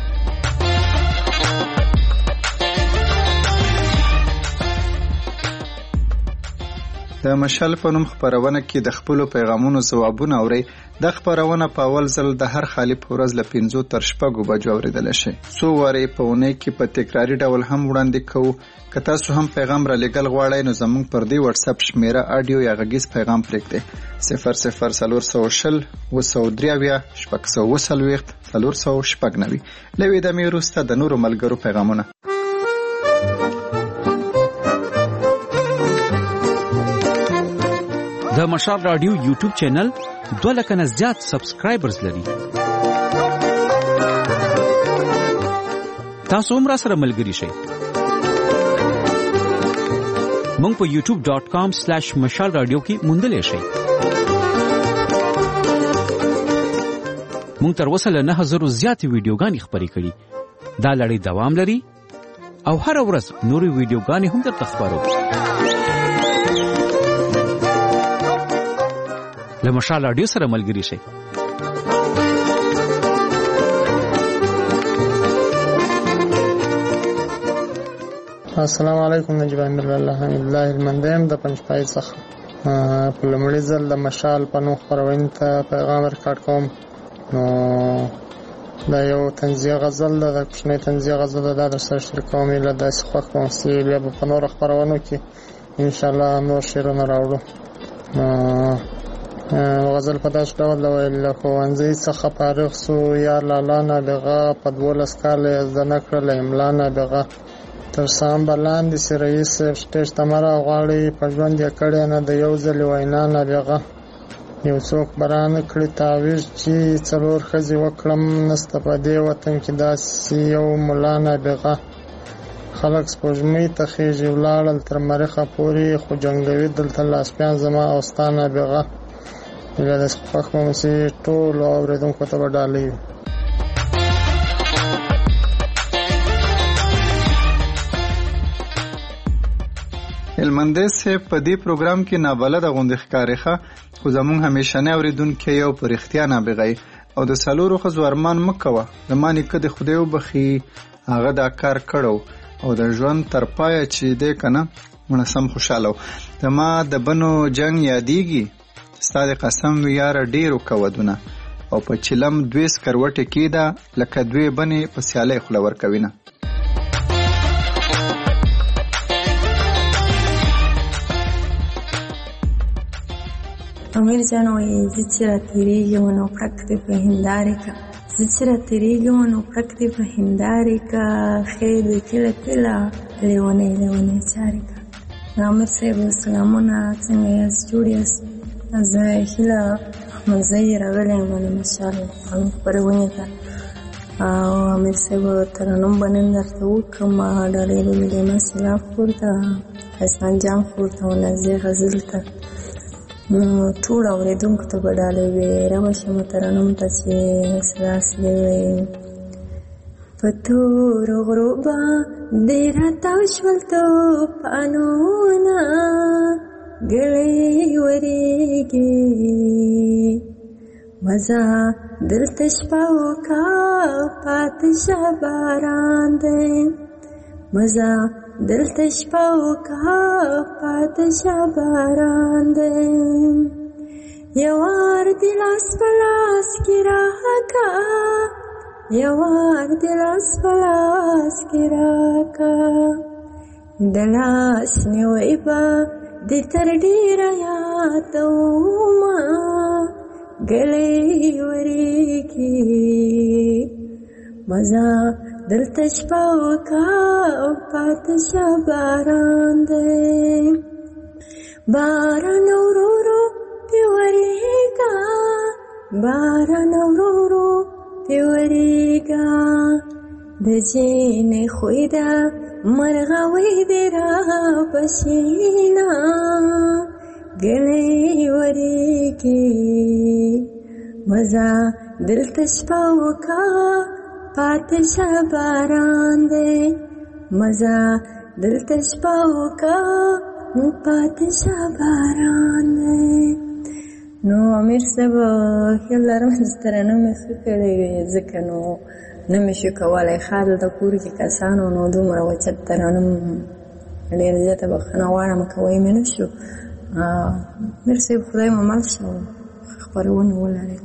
د مشال په نوم خپرونه کې د خپلو پیغامونو ځوابونه اورئ. د خپرونه په اول ځل د هر خالي په ورځ له 5 تر 6 بجو اوریدلی شي. څو وارې په اونۍ کې په تکراري ډول هم وړاندې کوو. که تاسو هم پیغام را لېږل غواړئ نو زموږ پر دې واتساپ شمیره اډیو یا غږیز پیغام پرېږدئ 004020 203 640 490. له دې وروسته د نورو ملګرو پیغامونه. د مشال رادیو یوټیوب چینل 2 لکه نه زیات سبسکرایبرز لري. تاسو هم را سره ملګري شئ. مونږ په youtube.com/مشال رادیو کې موندلی شئ. مونږ تر اوسه له 9000 زیاتې ویډیوګانې خپرې کړي. دا لړۍ دوام لري او هر ورځ نورې ویډیوګانې هم درته خپرو. له مشال رادیو سره ملګري شئ. السلام علیکم. نجیب امیر الله حمید الله المندیم د پنځپای څخه په لومړي ځل د مشال په نوم خپرونې ته پیغام ریکارډ کوم. نو دا یو طنزیه غزل ده، د کوچنۍ طنزیه غزل ده. دا در سره شریکوم. ایله داسې خوښ کوم چې بیا به په نورو خپرونو کې انشاءالله نور شعرونه راوړو. غزل په داسې ډول ده ویل: له ښوونځي څخه فارغ سو یا لالا نابغه، په 12 کاله یې زده نه کړله املا نابغه. تر سام به لاندې سي رئیس صاحب سټیج ته مه راغواړئ، په ژوند یې کړې نه د یو ځلې وینا نابغه. یو څوک به رانه کړي تعویض چې 4 ښځې وکړم، نسته په دې وطن کې داسې یو ملا نابغه. خلک سپوږمۍ ته خیژي ولاړل تر مریخه پورې، خو جنګوي دلته لاسپیان زما او ستا نابغه. ایله داسې خوښ به مو چې ټولو اورېدونکو ته به ډالۍ وي. هلمندی صاحب په دې پروګرام کې نابلده غوندې ښکاري ښه، خو زموږ همیشنی اورېدونکی یو په رښتیا نابغه او د 4 ښځو ارمان مه کوه. زما نیکه د خدای وبخي هغه دا کار کړو او د ژوند تر پایه چې دی که نه مړه سم خوشحاله و. زما د بنو جنګ یادیږي، ستا د قسم وي یاره ډېرو کودونه، او په چلم 2 سکروټې کېده لکه 2 بنې په سیالۍ خوله ورکوینه. امیر جان وایي: زه چې راتېرېږم نو پړک دې په هندارې که، زه چې راتېرېږم نو پړک دې په هندارې که، ښې دې کله کله لیونۍ لیونۍ چارې که. امیر صاحب سلامونه، څنګه یاست؟ جوړ یاست؟ زه هیله احمدزی راغلی یم د مشال خپرونې ته، او امیر صاحب ترنم به نن درته وکړم. ډالۍ به مې د مسلاب کور ته، احسان جان کور ته او نازیه غزل ته، ټول اورېدونکو ته به ډالۍ وي. رابه شم ترنم ته چې داسې دی وایي: په تورو غرو باندې راتاو شول توپانونه، ګلۍ ورېږي مزه دلته شپه وکړه پاته شه باران دی، مزه دلته شپه وکړه پاته شه باران دی. یوار دې لاس په لاس کې راکړه، یوار دې لاس په لاس کې راکړه، د لاس نیوی به دې تر ډېره یادومه، ګلۍ ورېږي مزه دلته شپه وکړه پاته شه باران دی. باران ورو ورو پې ورېږه، باران ورو ورو پې ورېږه، د جینۍ خوی ده مرغاوی دې راپسې نه، ګلۍ ورېږي مزه دلته شپه وکړه پاتې شه باران دی مزه دلته شپه وکړه پاتې شه باران دی. نو امیر صاحب خیال لرم چې ترانه مې ښه کړې وې ځکه نو نه مې شو کولی ښه دلته کور کې کسانو نو دومره اوچت ترانه ډېره زیاته بښنه غواړم کوی مې نه شو. امیر صاحب خدای مو مل شه او خپرونه ولرئ.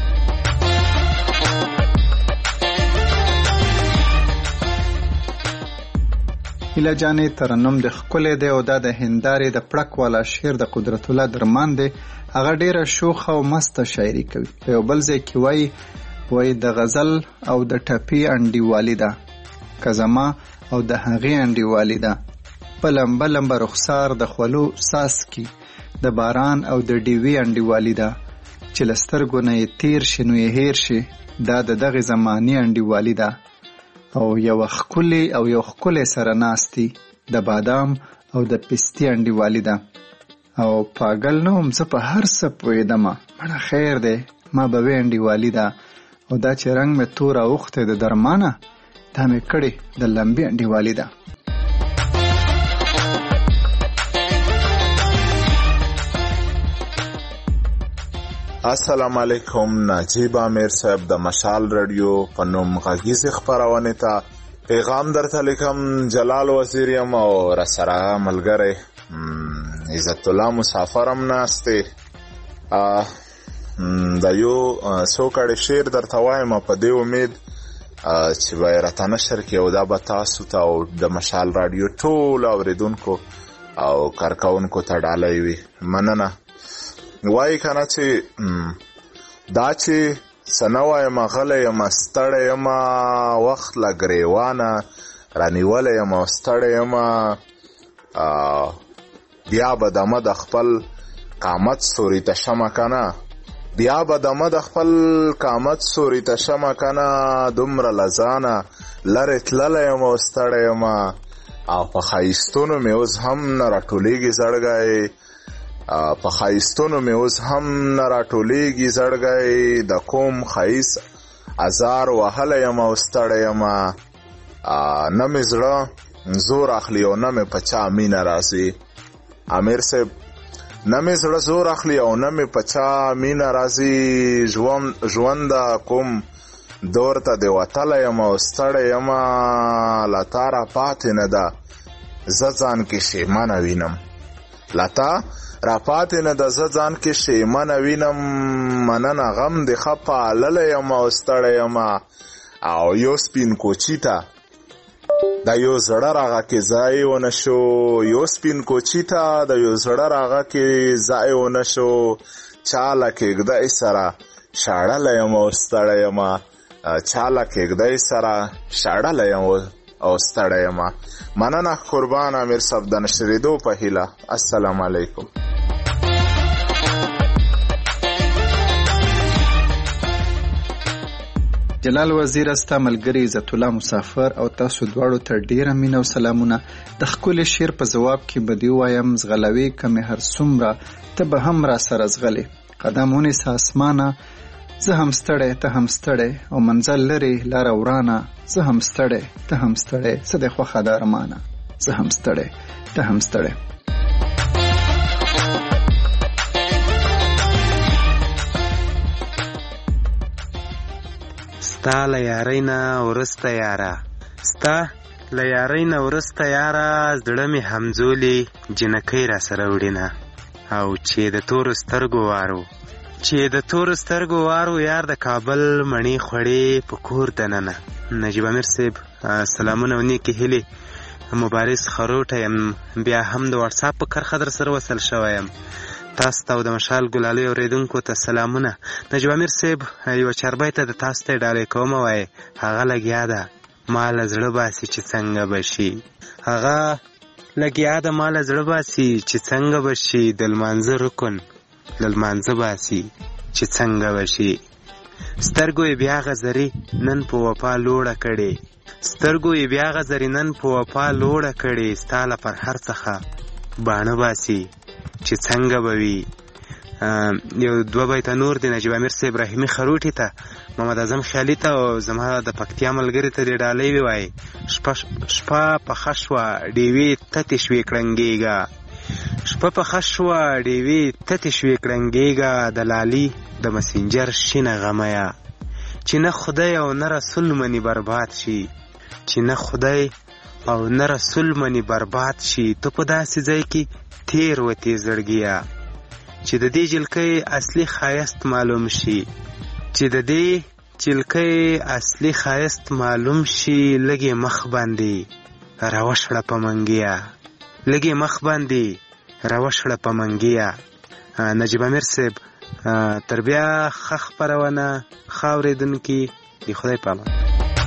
هیله جانې ترنم د ښکلی دی او دا د هندارې د پړک والا شعر د قدرت الله درمان دی. هغه ډیره شوخه او مسته شاعري کوي. په یو بل ځای کې وایي د غزل او د ټپي انډیوالي ده که زما او د هغې انډیوالي ده په لمبه لمبه رخسار د خولو څاڅکي د باران او د ډیوي انډیوالي ده چې له سترګو نه یې تیر شي نو یې هیر شي دا د دغې زماني انډیوالي ده او یو ښکلی سره ناستي د بادام او د پستي انډیوالي ده او پاگل نه وم زه په هر څه پوهېدمه مړه خیر دی ما به وې انډیوالي ده او دا چې رنګ مې تور اوښتی د درمانه دا مې کړې د لمبي انډیوالي ده. السلام علیکم. نجیب امیر صاحب د مشال رادیو په نوم غږیزې خپرونې ته پیغام درته لیکم. جلال وزیر یم او راسره ملګری عزت الله مسافر هم ناست دی. د یو څو کړې شعر درته وایم په دې امید چې به یې راته نشر کړي او دا به تاسو ته او د مشال رادیو ټولو اورېدونکو او کارکوونکو ته ډالۍ وي. مننه. وایي که نه چې دا چې څه نه وایم غلی یم ستړی یم وخت له ګریوانه رانیولی یم او ستړی یم بیا به دمه د خپل قامت سوري ته شمه که نه بیا به دمه د خپل قامت سوري ته شمه که نه دومره له ځانه لرې تللی یم او ستړی یم او په ښایستونو مې اوس هم نه راټولېږي زړګی په ښایستونو مې اوس هم نه راټولېږي زړګی د کوم ښایست ازار وهلی یم او ستړی یم نه مې زړه زور اخلي او نه مې په چا مینه راځي. امیر صاحب نه مې زړه زور اخلي او نه مې په چا مینه راځي ژوند کوم دور ته دې وتلی یم او ستړی یم له تا را پاتې نه ده زه ځان کې شیمنه وینم له تا را پاتې نه ده زه ځان کې شیمنه وینم مننه غم دې ښه پاللی یم او ستړی یم او یو سپین کوچي ته د یو زړه راغه کې ځای ونه شو یو سپین کوچي ته د یو زړه راغه کې ځای ونه شو چاله کېږدی سره شاړلی یم او ستړی یم چاله کېږدی سره شاړلی یم او ستړی یم. مننه قربان امیر صاحب د نشرېدو په هیله. السلام علیکم. جلال وزیر استا ملګری عزت الله مسافر او تاسو دواړو ته ډیره مینه او سلامونه. د ښکلي شعر په ځواب کې به دې وایم زغلوي که مې هر څومره ته به هم را سره زغلې قدم ونیسه اسمانه زه هم ستړی ته هم ستړی او منزل لرې لاره ورانه زه هم ستړی ته هم ستړی څه دې خوښه ده ارمانه زه هم ستړی ته هم ستړی. ستا له یارۍ نه وروسته یاره ستا له یارۍ نه وروسته یاره زړه مې همزولې جنکۍ را سره وړینه او چې د تورو سترګو وارو یار د کابل مڼې خوړې په کور دننه. نجیب امیر صاحب سلامونه او نیکې هیلې. مبارز خروټه یم بیا هم د واتساپ په کرښه در سره وصل شوی یم. تاسو ته او د مشال ګلالۍ اورېدونکو ته سلامونه. نجیب امیر صاحب یوه چربۍ ته د تاسو ته ډالۍ کومه وایي هغه لګیا ده ما له زړه باسي چې څنګه به شي هغه لګیا ده ما له زړه باسي چې څنګه به شي د لمانځه رکن له لمانځه باسي چې څنګه به شي سترګو یې بیا غزري نن په وفا لوړه کړې ستا له پر هر څخه باڼه باسي چې څنګه به وي یو 2 بیته نور د نجیب امیر صاحب رحیمي خروټي ته، محمد اعظم خیالي ته او زما د پکتیا ملګري ته د ډالۍ ووایي: شپه پخه شوه ډیوې تتې شوې کړنګېږه، شپه پخه شوه ډیوې تتې شوې کړنګېږه، د لالي د مسنجر شینه غمیه، چې نه خدای او نه رسول منی برباد شي، چې نه خدای او نه رسول منی برباد شي، تو په داسې ځای کې تیر وتې زړګیه، چې د دې جلکۍ اصلي ښایست معلوم شي، چې د دې جلکۍ اصلي ښایست معلوم شي، لږې مخ باندې راوشړه په منګیه، لږې مخ باندې راوشړه په منګیه. نجیب امیر صاحب تر بیا ښه خپرونه ښه اورېدونکي د خدای په امان.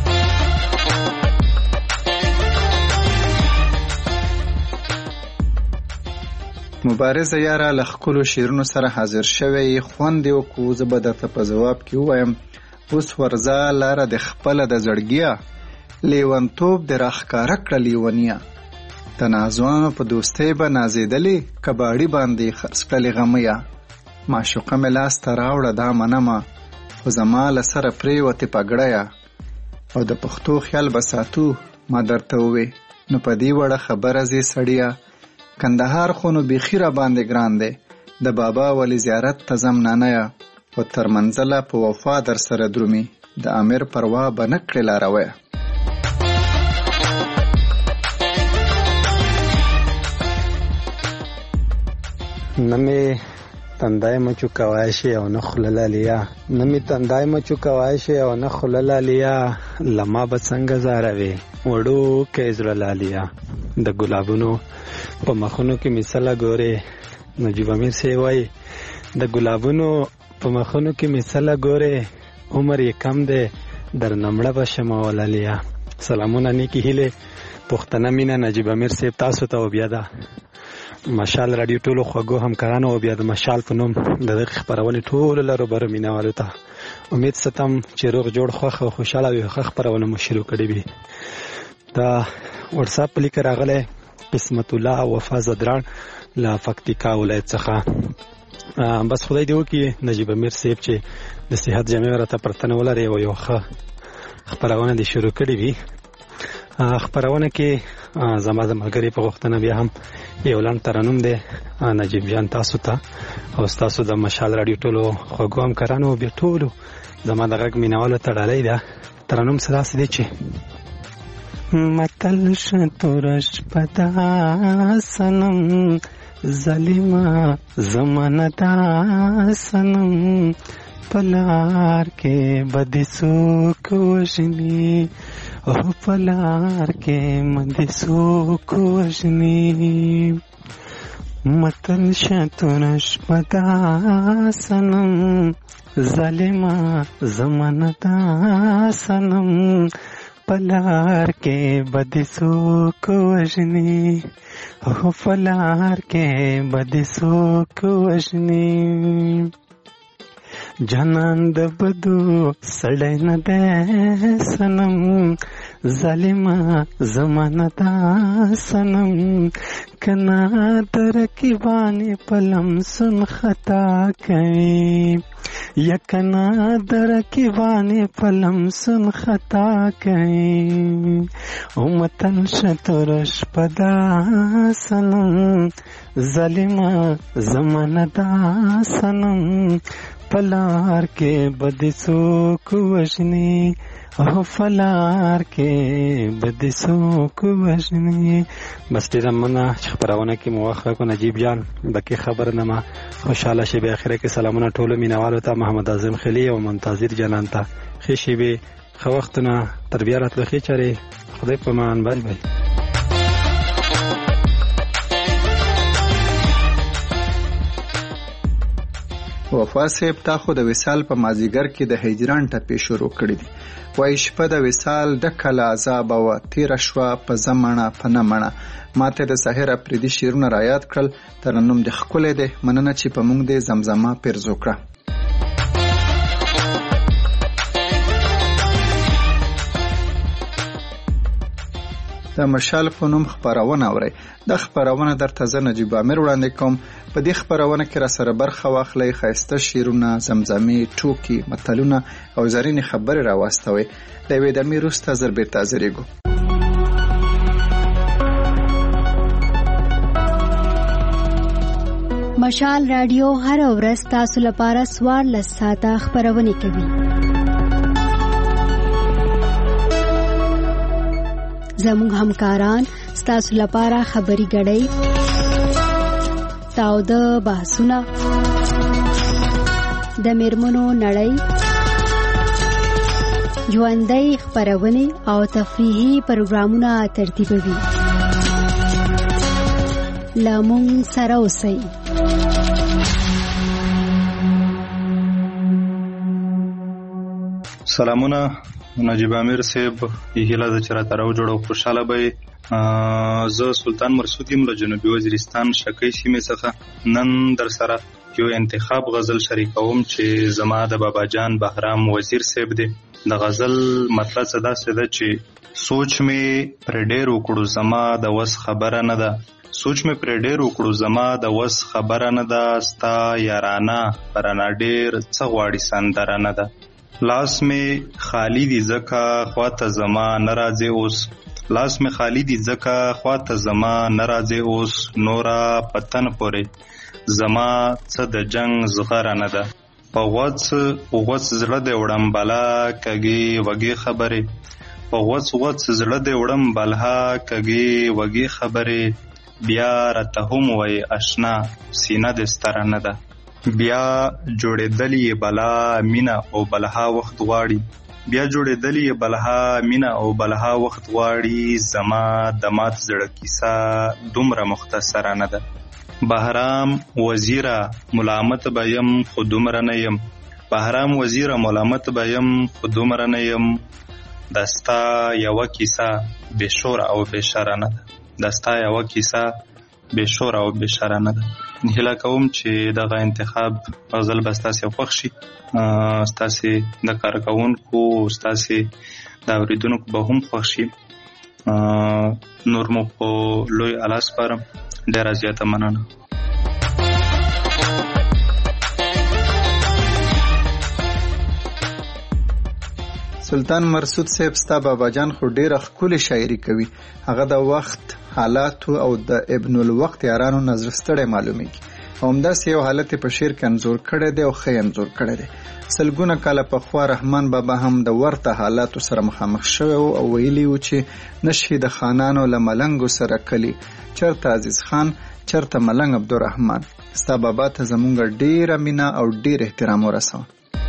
مبارزه یاره له ښکلو شعرونو سره حاضر شوی، خوند یې وکړو. زه به درته په ځواب کې ووایم: اوس ورځه لاره د خپله د زړګیه، لیونتوب د راښکاره کړه لیونیه، د نازوانو په دوستۍ به نازېدلې، کباړي باندې خرڅ کړلې غمیه، معشوقه مې لاس ته راوړه دا منمه، خو زما له سره پرېوتې پګړیه، او د پښتو خیال به ساتو ما درته ووې، نو په دې وړه خبره ځې سړیه، کندهار خو نو بیخي را باندې ګران دی، د بابا ولی زیارت ته ځم نانیه، او تر منزله په وفا در سره درومي، د امیر پروا به نه کړې لارویه. نه مې تندای مچو کوای شي او نه خوله لالیا، نه مې تندای مچو کوای شي او نه خوله لالیا، لما به څنګه زاروي وړو کې زړه لالیا، د ګلابونو په مخونو کې مثاله ګوري. نجیب امیر صاحب وایي: د ګلابونو په مخونو کې مثاله ګوري، عمر یې کم دی در نمړه به شمه ولالیا. سلامونه نیکی هیله پښتنه مینه نجیب امیر صاحب تاسو ته، او بیا ده مشال رادیو ټولو خوږو همکارانو، او بیا د مشال په نوم د دغه خپرونې ټولو لرو برو مینوالو ته امید ستم چې روغ جوړ خوښ او خوشاله وي. ښه خپرونه مو شروع کړې وي. دا واتساپ لیک راغلی قسمت الله وفا زدران له پکتیکا ولایت څخه. بس خدای دې وکړي نجیب امیر صاحب چې د صحت جامع راته پرتنه ولري او یو ښه خپرونه دې شروع کړې وي. خپرونه کې زما د ملګري په غوښتنه بیا هم یو لنډ ترنم دی نجیب جان تاسو ته او ستاسو د مشال راډیو ټولو خوږو همکارانو بیا ټولو زما د غږ مینوالو ته ډالۍ ده. ترنم څه داسې دی چې متل شتورش پدا سنم ظالما زمانه دا سنم پلار کې بدې څوک وژني او پلار کې مدې څوک وژني متل شتورش پدا سنم ظالما زمانه دا سنم پلار کے بدسو کو وجنی او پلار کے بدسو کو وجنی جنان د بدو سړی نه ده سنم ظالما زمانه دا سنم کنا ترکیبانی پلم سن خطا کوي یکنا درکیبانی پلم سن خطا کوي امتن شترش پدا سنم ظالما زمانه دا سنم پلار کے بدسو کو وجنی او فلار کې بدسو کو وجنی. بس ډیره مننه چې خبرونه کې موافقه کو نجیب جان بکې خبر نه ما خوشاله شي. به اخره کې سلامونه ټولو مینوالو ته، محمد اعظم خلی او منتظر جانان ته ښه شي به ښه وختونه تر بیا راتلو ښې چارې. خدای په امان. بای بای. وفا صاحب تا خو د وصال په مازیګر کې د هجران ټپې شروع کړې دي. وایي شپه د وصال ډکه له عذابه وه تېره شوه په زمڼه په نه مڼه. ماته د سحر اپریدي شعرونه رایاد کړل. ترنم دې ښکلی دی. مننه چې په موږ دې زمزمه پیرزو کړه. د مشال په نوم خپرونه اورئ. دا خپرونه درته زه نجیب امیر وړاندې کوم. په دې خبرونه کې را سره برخه واخلئ. ښایسته شعرونه، زمزمې، ټوکي، متلونه او زرینې خبرې راواستوئ. د یوې دمې وروسته زر بیرته حاضرېږو. مشال رادیو هر ورځ تاسو لپاره 14 ساعته خبرونه کوي. زموږ همکاران ستاسو لپاره خبري غړي، تاوده بحثونه، د میرمنو نړۍ، ژوندۍ خبرونه او تفریحي پروګرامونه ترتیبوي. لامون سره اوسئ. سلامونه، نجیب امیر صاحب، هیله ده چې راته راوجوړو خوشاله به. زه سلطان مرسود یم له جنوبي وزیرستان شکی سیمې څخه. نن در سره یو انتخاب غزل شریکوم چې زما د بابا جان بهرام وزیر صاحب دی. د غزل مطلب څه داسې ده چې سوچ مې پر ډېر وکړو زما د وس خبره نه ده، سوچ مې پر ډېر وکړو زما د وس خبره نه ده، ستا یارانه پرانا ډېر څه غواړي سندره نه ده. لاس می خالی دی زکا خواته زما ناراضه اوس، لاس می خالی دی زکا خواته زما ناراضه اوس، نورا پتن پوره زما څه د جنگ زغره نه ده. په غوڅ زړه د وړم بلا کږي وږي خبره، په غوڅ زړه د وړم بلا کږي وږي خبره، بیا راته هم وای آشنا سینه د ستره نه ده. بیا جوړېدلی بلا مینا او بلها وخت غواړي، بیا جوړېدلی بلها مینا او بلها وخت غواړي، زما د مات زړه کیسه دومره مختصره نه ده. بهرام وزیره ملامت بیم خو دومره نه یم، بهرام وزیره ملامت بیم خو دومره نه یم، دستا یوه کیسه بې شور او بې شره نه ده، دستا یوه کیسه بې شور او بې شره نه ده. هیله کوم چې دغه انتخاب غزل به ستاسې خوښ شي، ستاسې د کارکوونکو، ستاسې د اورېدونکو به هم خوښ شي. نور مو په لوی الله سپارم. ډېره زیاته مننه. سلطان مرسود صاحب، ستا بابا جان خو ډېره ښکلې شاعري کوي. هغه د وخت حالاتو او د ابن الوقت یارانو نظر ستړی معلومیږي. همداسې یو حالت په شعر کې انځور کړی دی او ښه انځور کړی دی. سلګونه کاله پخوا رحمان بابا هم د ورته حالاتو سره مخامخ شوی او ویلي و چې نشي د خانانو له ملنګو سره کلی، چرته عزیز خان، چرته ملنګ عبدالرحمن. ستا بابا ته زمونږ ډېره مینه او ډېر احترام ورسوه.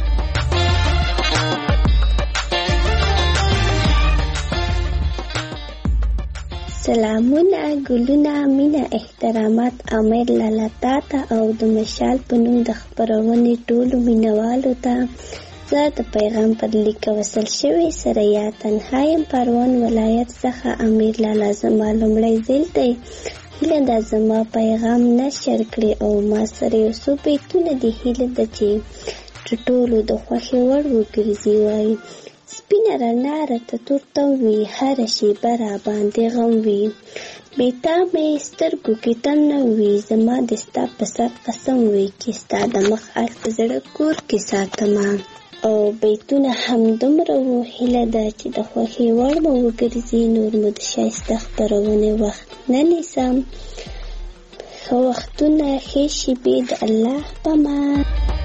سلامونه، ګلونه، مینه، احترامات امیر لالا تا ته او د مشال په نوم د خپرونې ټولو مینوالو ته. زه د پیغام پر لیک وصل شوی سره یا تنها یم. پروان ولایت څخه امیر لالا زما لومړی ځل دی. هیله ده زما پیغام نشر کړي او ما سره یو څو بیتونه د هیله ده چې ټولو د خوښې وړ وګرځي. وایي سپینه رڼا راته تورته وي، هره شیبه را باندې غم وي، بیتا مې سترګو کې تم نه وي، زما د ستا په سر قسم وي چې ستا د مخ اړخ زړه کور کې ساتمه. او بیتونه هم دومره وو. هیله ده چې د خوښې وړ به وګرځي. نور مو د ښایسته خپرونې وخت نه نیسم. ښه وختونه، ښې شېبې د الله په امان.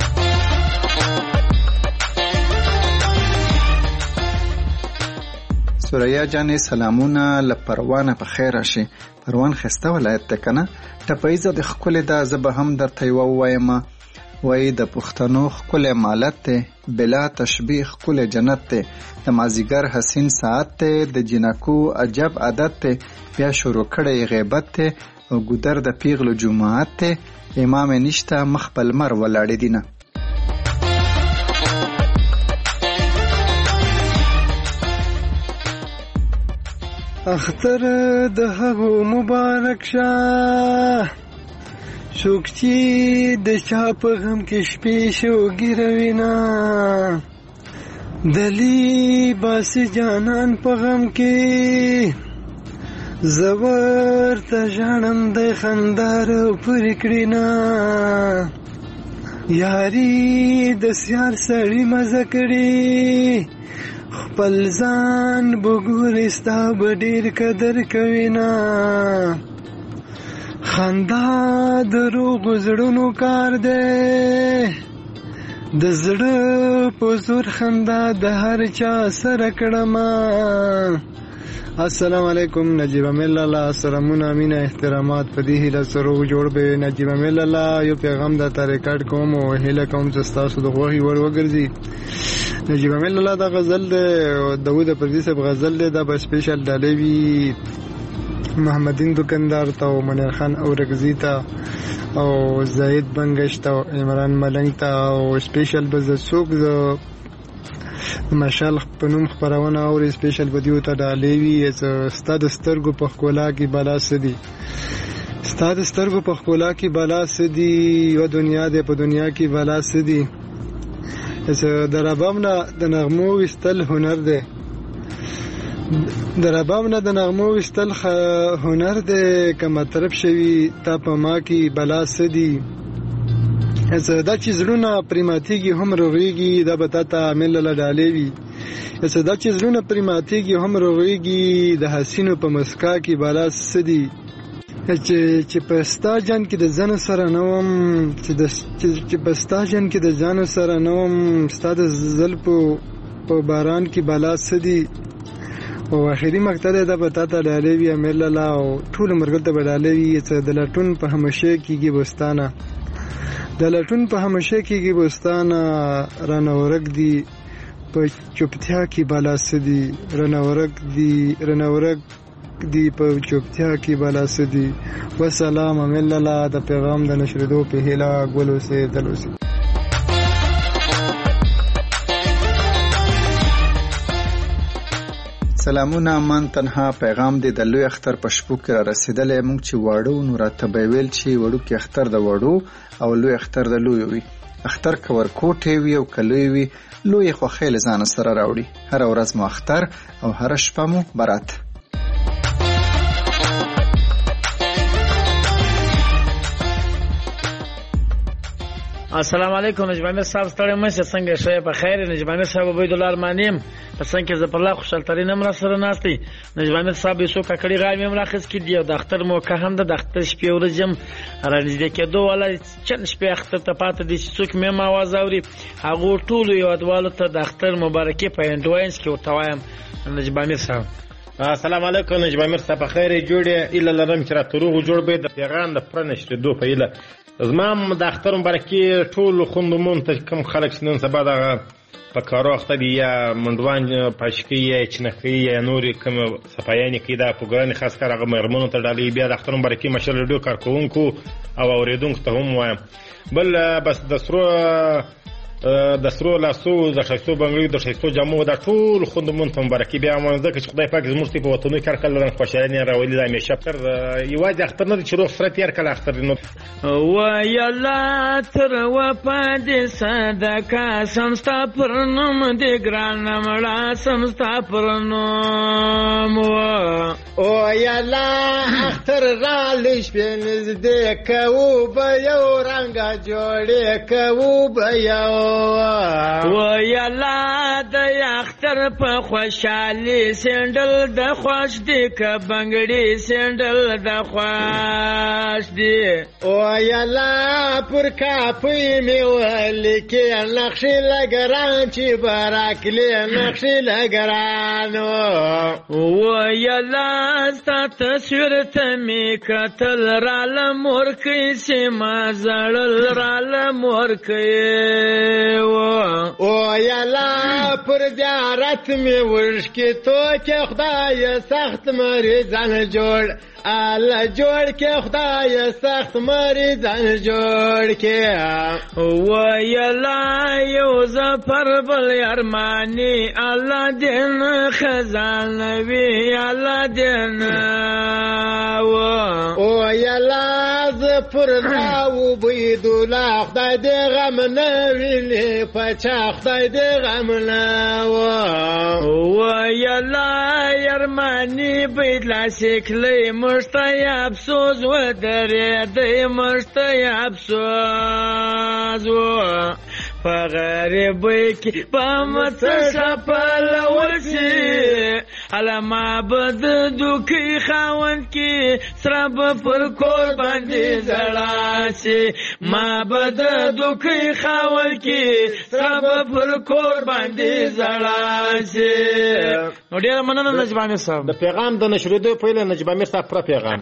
سوریا جانې سلامونه له پروانه په خیر راشي. پروان ښایسته ولایت ده که نه؟ ټپیزه د ښکلې ده. زه به هم درته یوه ووایم. وایي د پښتنو ښکلی مالت دی، بلا تشبیه ښکلی جنت دی، د مازدیګر حسین ساعت دی، د جنکو عجب عادت دی، بیا شروع کړی غیبت دی، او ګودر د پیغلو جماعت دی، امام نشته مخ په لمر ولاړې دینه. اختر د هغو مبارک شه څوک چې د چا په غم کې شپې شوګیروینه، دلی باسي جانان په غم کې زور ته ژاړم د خندار پورې کړي نه یاري د سیار سړی مزه کړي خپل ځان بګورې ستا به ډېر قدر کوي نه خندا د روغو زړونو کار دی د زړه په زور خندا د هر چا سره کړمه السلام علیکم نجیب امیر لالا سلامونه مینه احترامات په دې هیله سره جوړ به نجیب امیر لالا یو پیغام درته ریکارډ کوم او هیله کوم چې تاسو د غوښي ور وګرځي نجیب امیر لالا دا غزل د داوود پردیس غزل دا به سپیشل ډالوي محمدین دکاندار ته او منیر خان اورګزی ته او زاید بنگش ته او عمران ملنګ ته او سپیشل به زڅوک مشال په نوم خبرونه او سپیشل ویډیو ته ډالېوي ستاد سترګو په خکولا کې بالا سدي ستاد سترګو په خکولا کې بالا سدي یو دنیا ده په دنیا کې بالا سدي دربامنا د نغمو وستل هنر ده دربامنا د نغمو وستل هنر ده کما طرف شوی تا په ما کې بالا سدي دا چې زړونه پریماتیږي هم روغېږي دا به تا ته عامل له ډالې وي دا چې زړونه پریماتیږي هم روغېږي د حسینو په مسکا کې بالا څه دي چې په ستا جان کې د ځانو سره نه وم چې په ستا جان کې د ځانو سره نه وم ستا د زلفو په باران کې بالا څه دي او اخري مقطع دا به تا ته ډالې وي عامل له او ټولو ملګرو ته به ډالې وي چې د لټون په همیشه کېږي بوستانه د لټون په همیشه کېږي بوستانه رانه ورک دي په چوپتیا کې بالا سدي رانه ورک دي په چوپتیا کې بالا سدي والسلام امل الله د پیغام د نشریدو په هیله ګلو سي دلوسي سلامونه من تنها پیغام دی د لوی اختر په شپو کې را رسیدلې مونږ چې واړو نو راته به ویل چې وړو کې اختر د وړو او لوی اختر د لوی وي اختر کور کوټه وي او کلوي وي لوی خو خیل ځان سره راوړي هر ورځ مو اختر او هر شپه مو برات السلام علیکم نجم امیر صاحب ستړی مشه څنګه شې په خیر نجم امیر صاحب عبید الله ارمانیم په څنګه زپر الله خوشحال ترين امر سره ناشتي نجم امیر صاحب یو ککړی غاړې مې مراخص کې دی د اختر مو که هم د اختر شپې ورځم راځي کېدو ولا چن شپې اختر ته پاتې دي څوک مې ما आवाज اوري هغه ټول یو ادوالو ته د اختر مبارکي په انډوینس کې وتایم نجم امیر صاحب السلام علیکم نجم امیر صاحب خیر جوړه اله لرم چې را تروغ جوړ به د پیغام د پرنشت دو په اله زمام د اختر مبارکي ټول خوندمون ته کوم خلک نن سبا د په کارو اخته دي یا منډوان پاشکی یا چنخي یا نوري کوم صفایانی کې دا پروګرام خاص کار هغه مرمنو ته ډالې بیا د اختر مبارکي مشر ډو کارکونکو او اوریدونکو ته هم وایم بل بس د سرو لاسو د شایستو بنګړي د شایستو جامو د ټول خوندمون ته مبارکي بیا مونږ چې خدای پاک زموږ په وطنو کې کړل خوشاله راولي د همیشه پر یواځ اختر نه چې روغ سره تیار کړل اختر نو و یلا تر و پد صدقه سمستا پرنم د ګران مړه سمستا پرنم او یلا اختر را لښ پنځ دې کو به یو رنگ جوړې کو به یو و یلا د اختر په خوشالي سندل د خوش دی ک بنگړي سندل د خوش دی او یلا پر کاپي می ولیکي نقش لګران چې براکلی نقش لګران و یلا ست تصویر ته می کتل را لمر کې سما زړل را لمر کې او یلا پر زیارت می ورش کی تو چې خدای سخت مریضان جوړ الله جوړ کې خدای سخت مریضان جوړ کې ویلا یو زفر بل ارمانی الله دین خزان وی الله دین او یلا زفر او بيد الله خدای دې غم نه ویلې پچا خدای دې غم نه ویلا یرمانی بيد لا شکلې مشتای افسوس و درې دې مشتای افسوس فغریبی کی پامت شپل ورسی علما بد دوکی خاون کی سرب پر کور باندې زړاسی ما بد دوکی خاون کی سرب پر کور باندې زړاسی. نو ډیر مننه نجبامي صاحب. د پیغام د نشریدو په اړه نجبامي صاحب پر پیغام.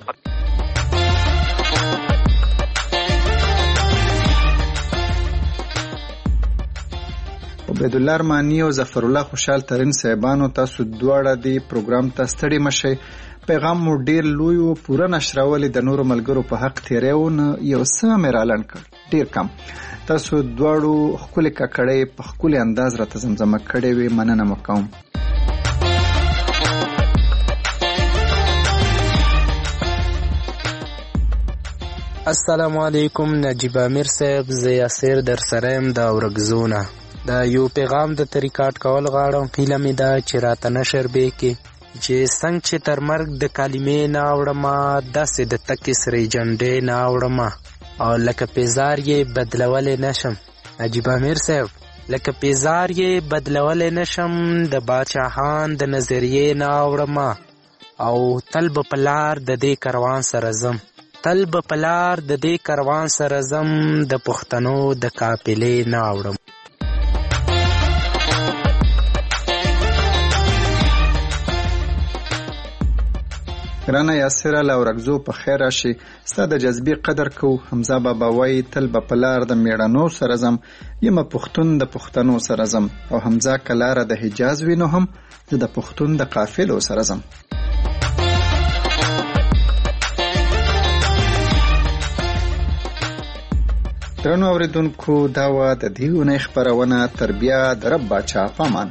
عبید الله ارمانی او ظفر الله خوشحال ترین صاحبانو تاسو دواړه دی پروګرام ته ستړي مشئ. پیغام مو ډیر لوی او پوره نشراولې د نورو ملګرو په حق تیریونه یو څه مې رالن کړ ډیر کم. تاسو دواړو خپل ککړې په خپل انداز راته زمزمه کړې وي مننه مکوم. السلام علیکم نجیب امیر صاحب زه یاسر در سره د اورګزونه دا یو پیغام د ریکارډ کول غواړم. هیله مې ده چې راته نشر به کې چې څنګه چې تر مرګ د کلمې نه اوړم داسې د تکې سرې جنډې نه اوړم او لکه پیزار یې بدلولی نشم. نجیب امیر صاحب لکه پیزار یې بدلولی نشم د باچاهان د نظریې نه اوړم او تل به په لار د دې کاروان سره ځم تل به په لار د دې کاروان سره ځم د پښتنو د قافلې نه اوړم. ګرانه یاسره له اورګزو په خیر راشي. ستا د جذبې قدر کو. حمزه بابا وایي تل به په لار د میړنو سره ځم یمه پښتون د پښتنو سره ځم او حمزه که لاره د حجاز وي نو هم زه د پښتون د قافلو سره ځم. درنو اوریدونکو دا وه د دې اونۍ خپرونه تربیه د رب باچا پامان.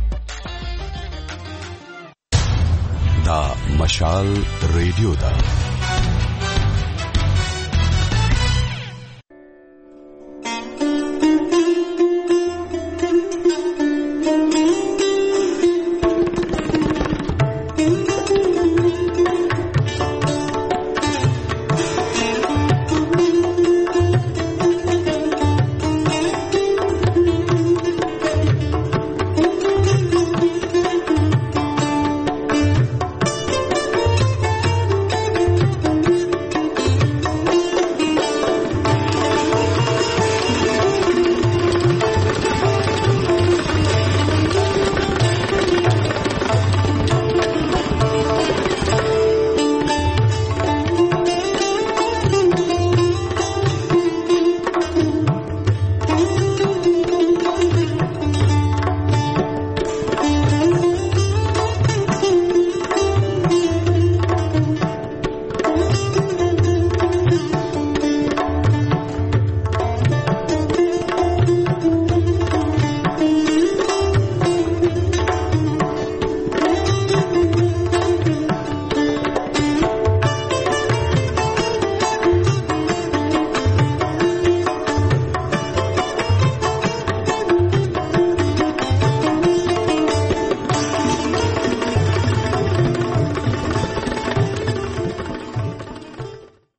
مشال ریډیو ده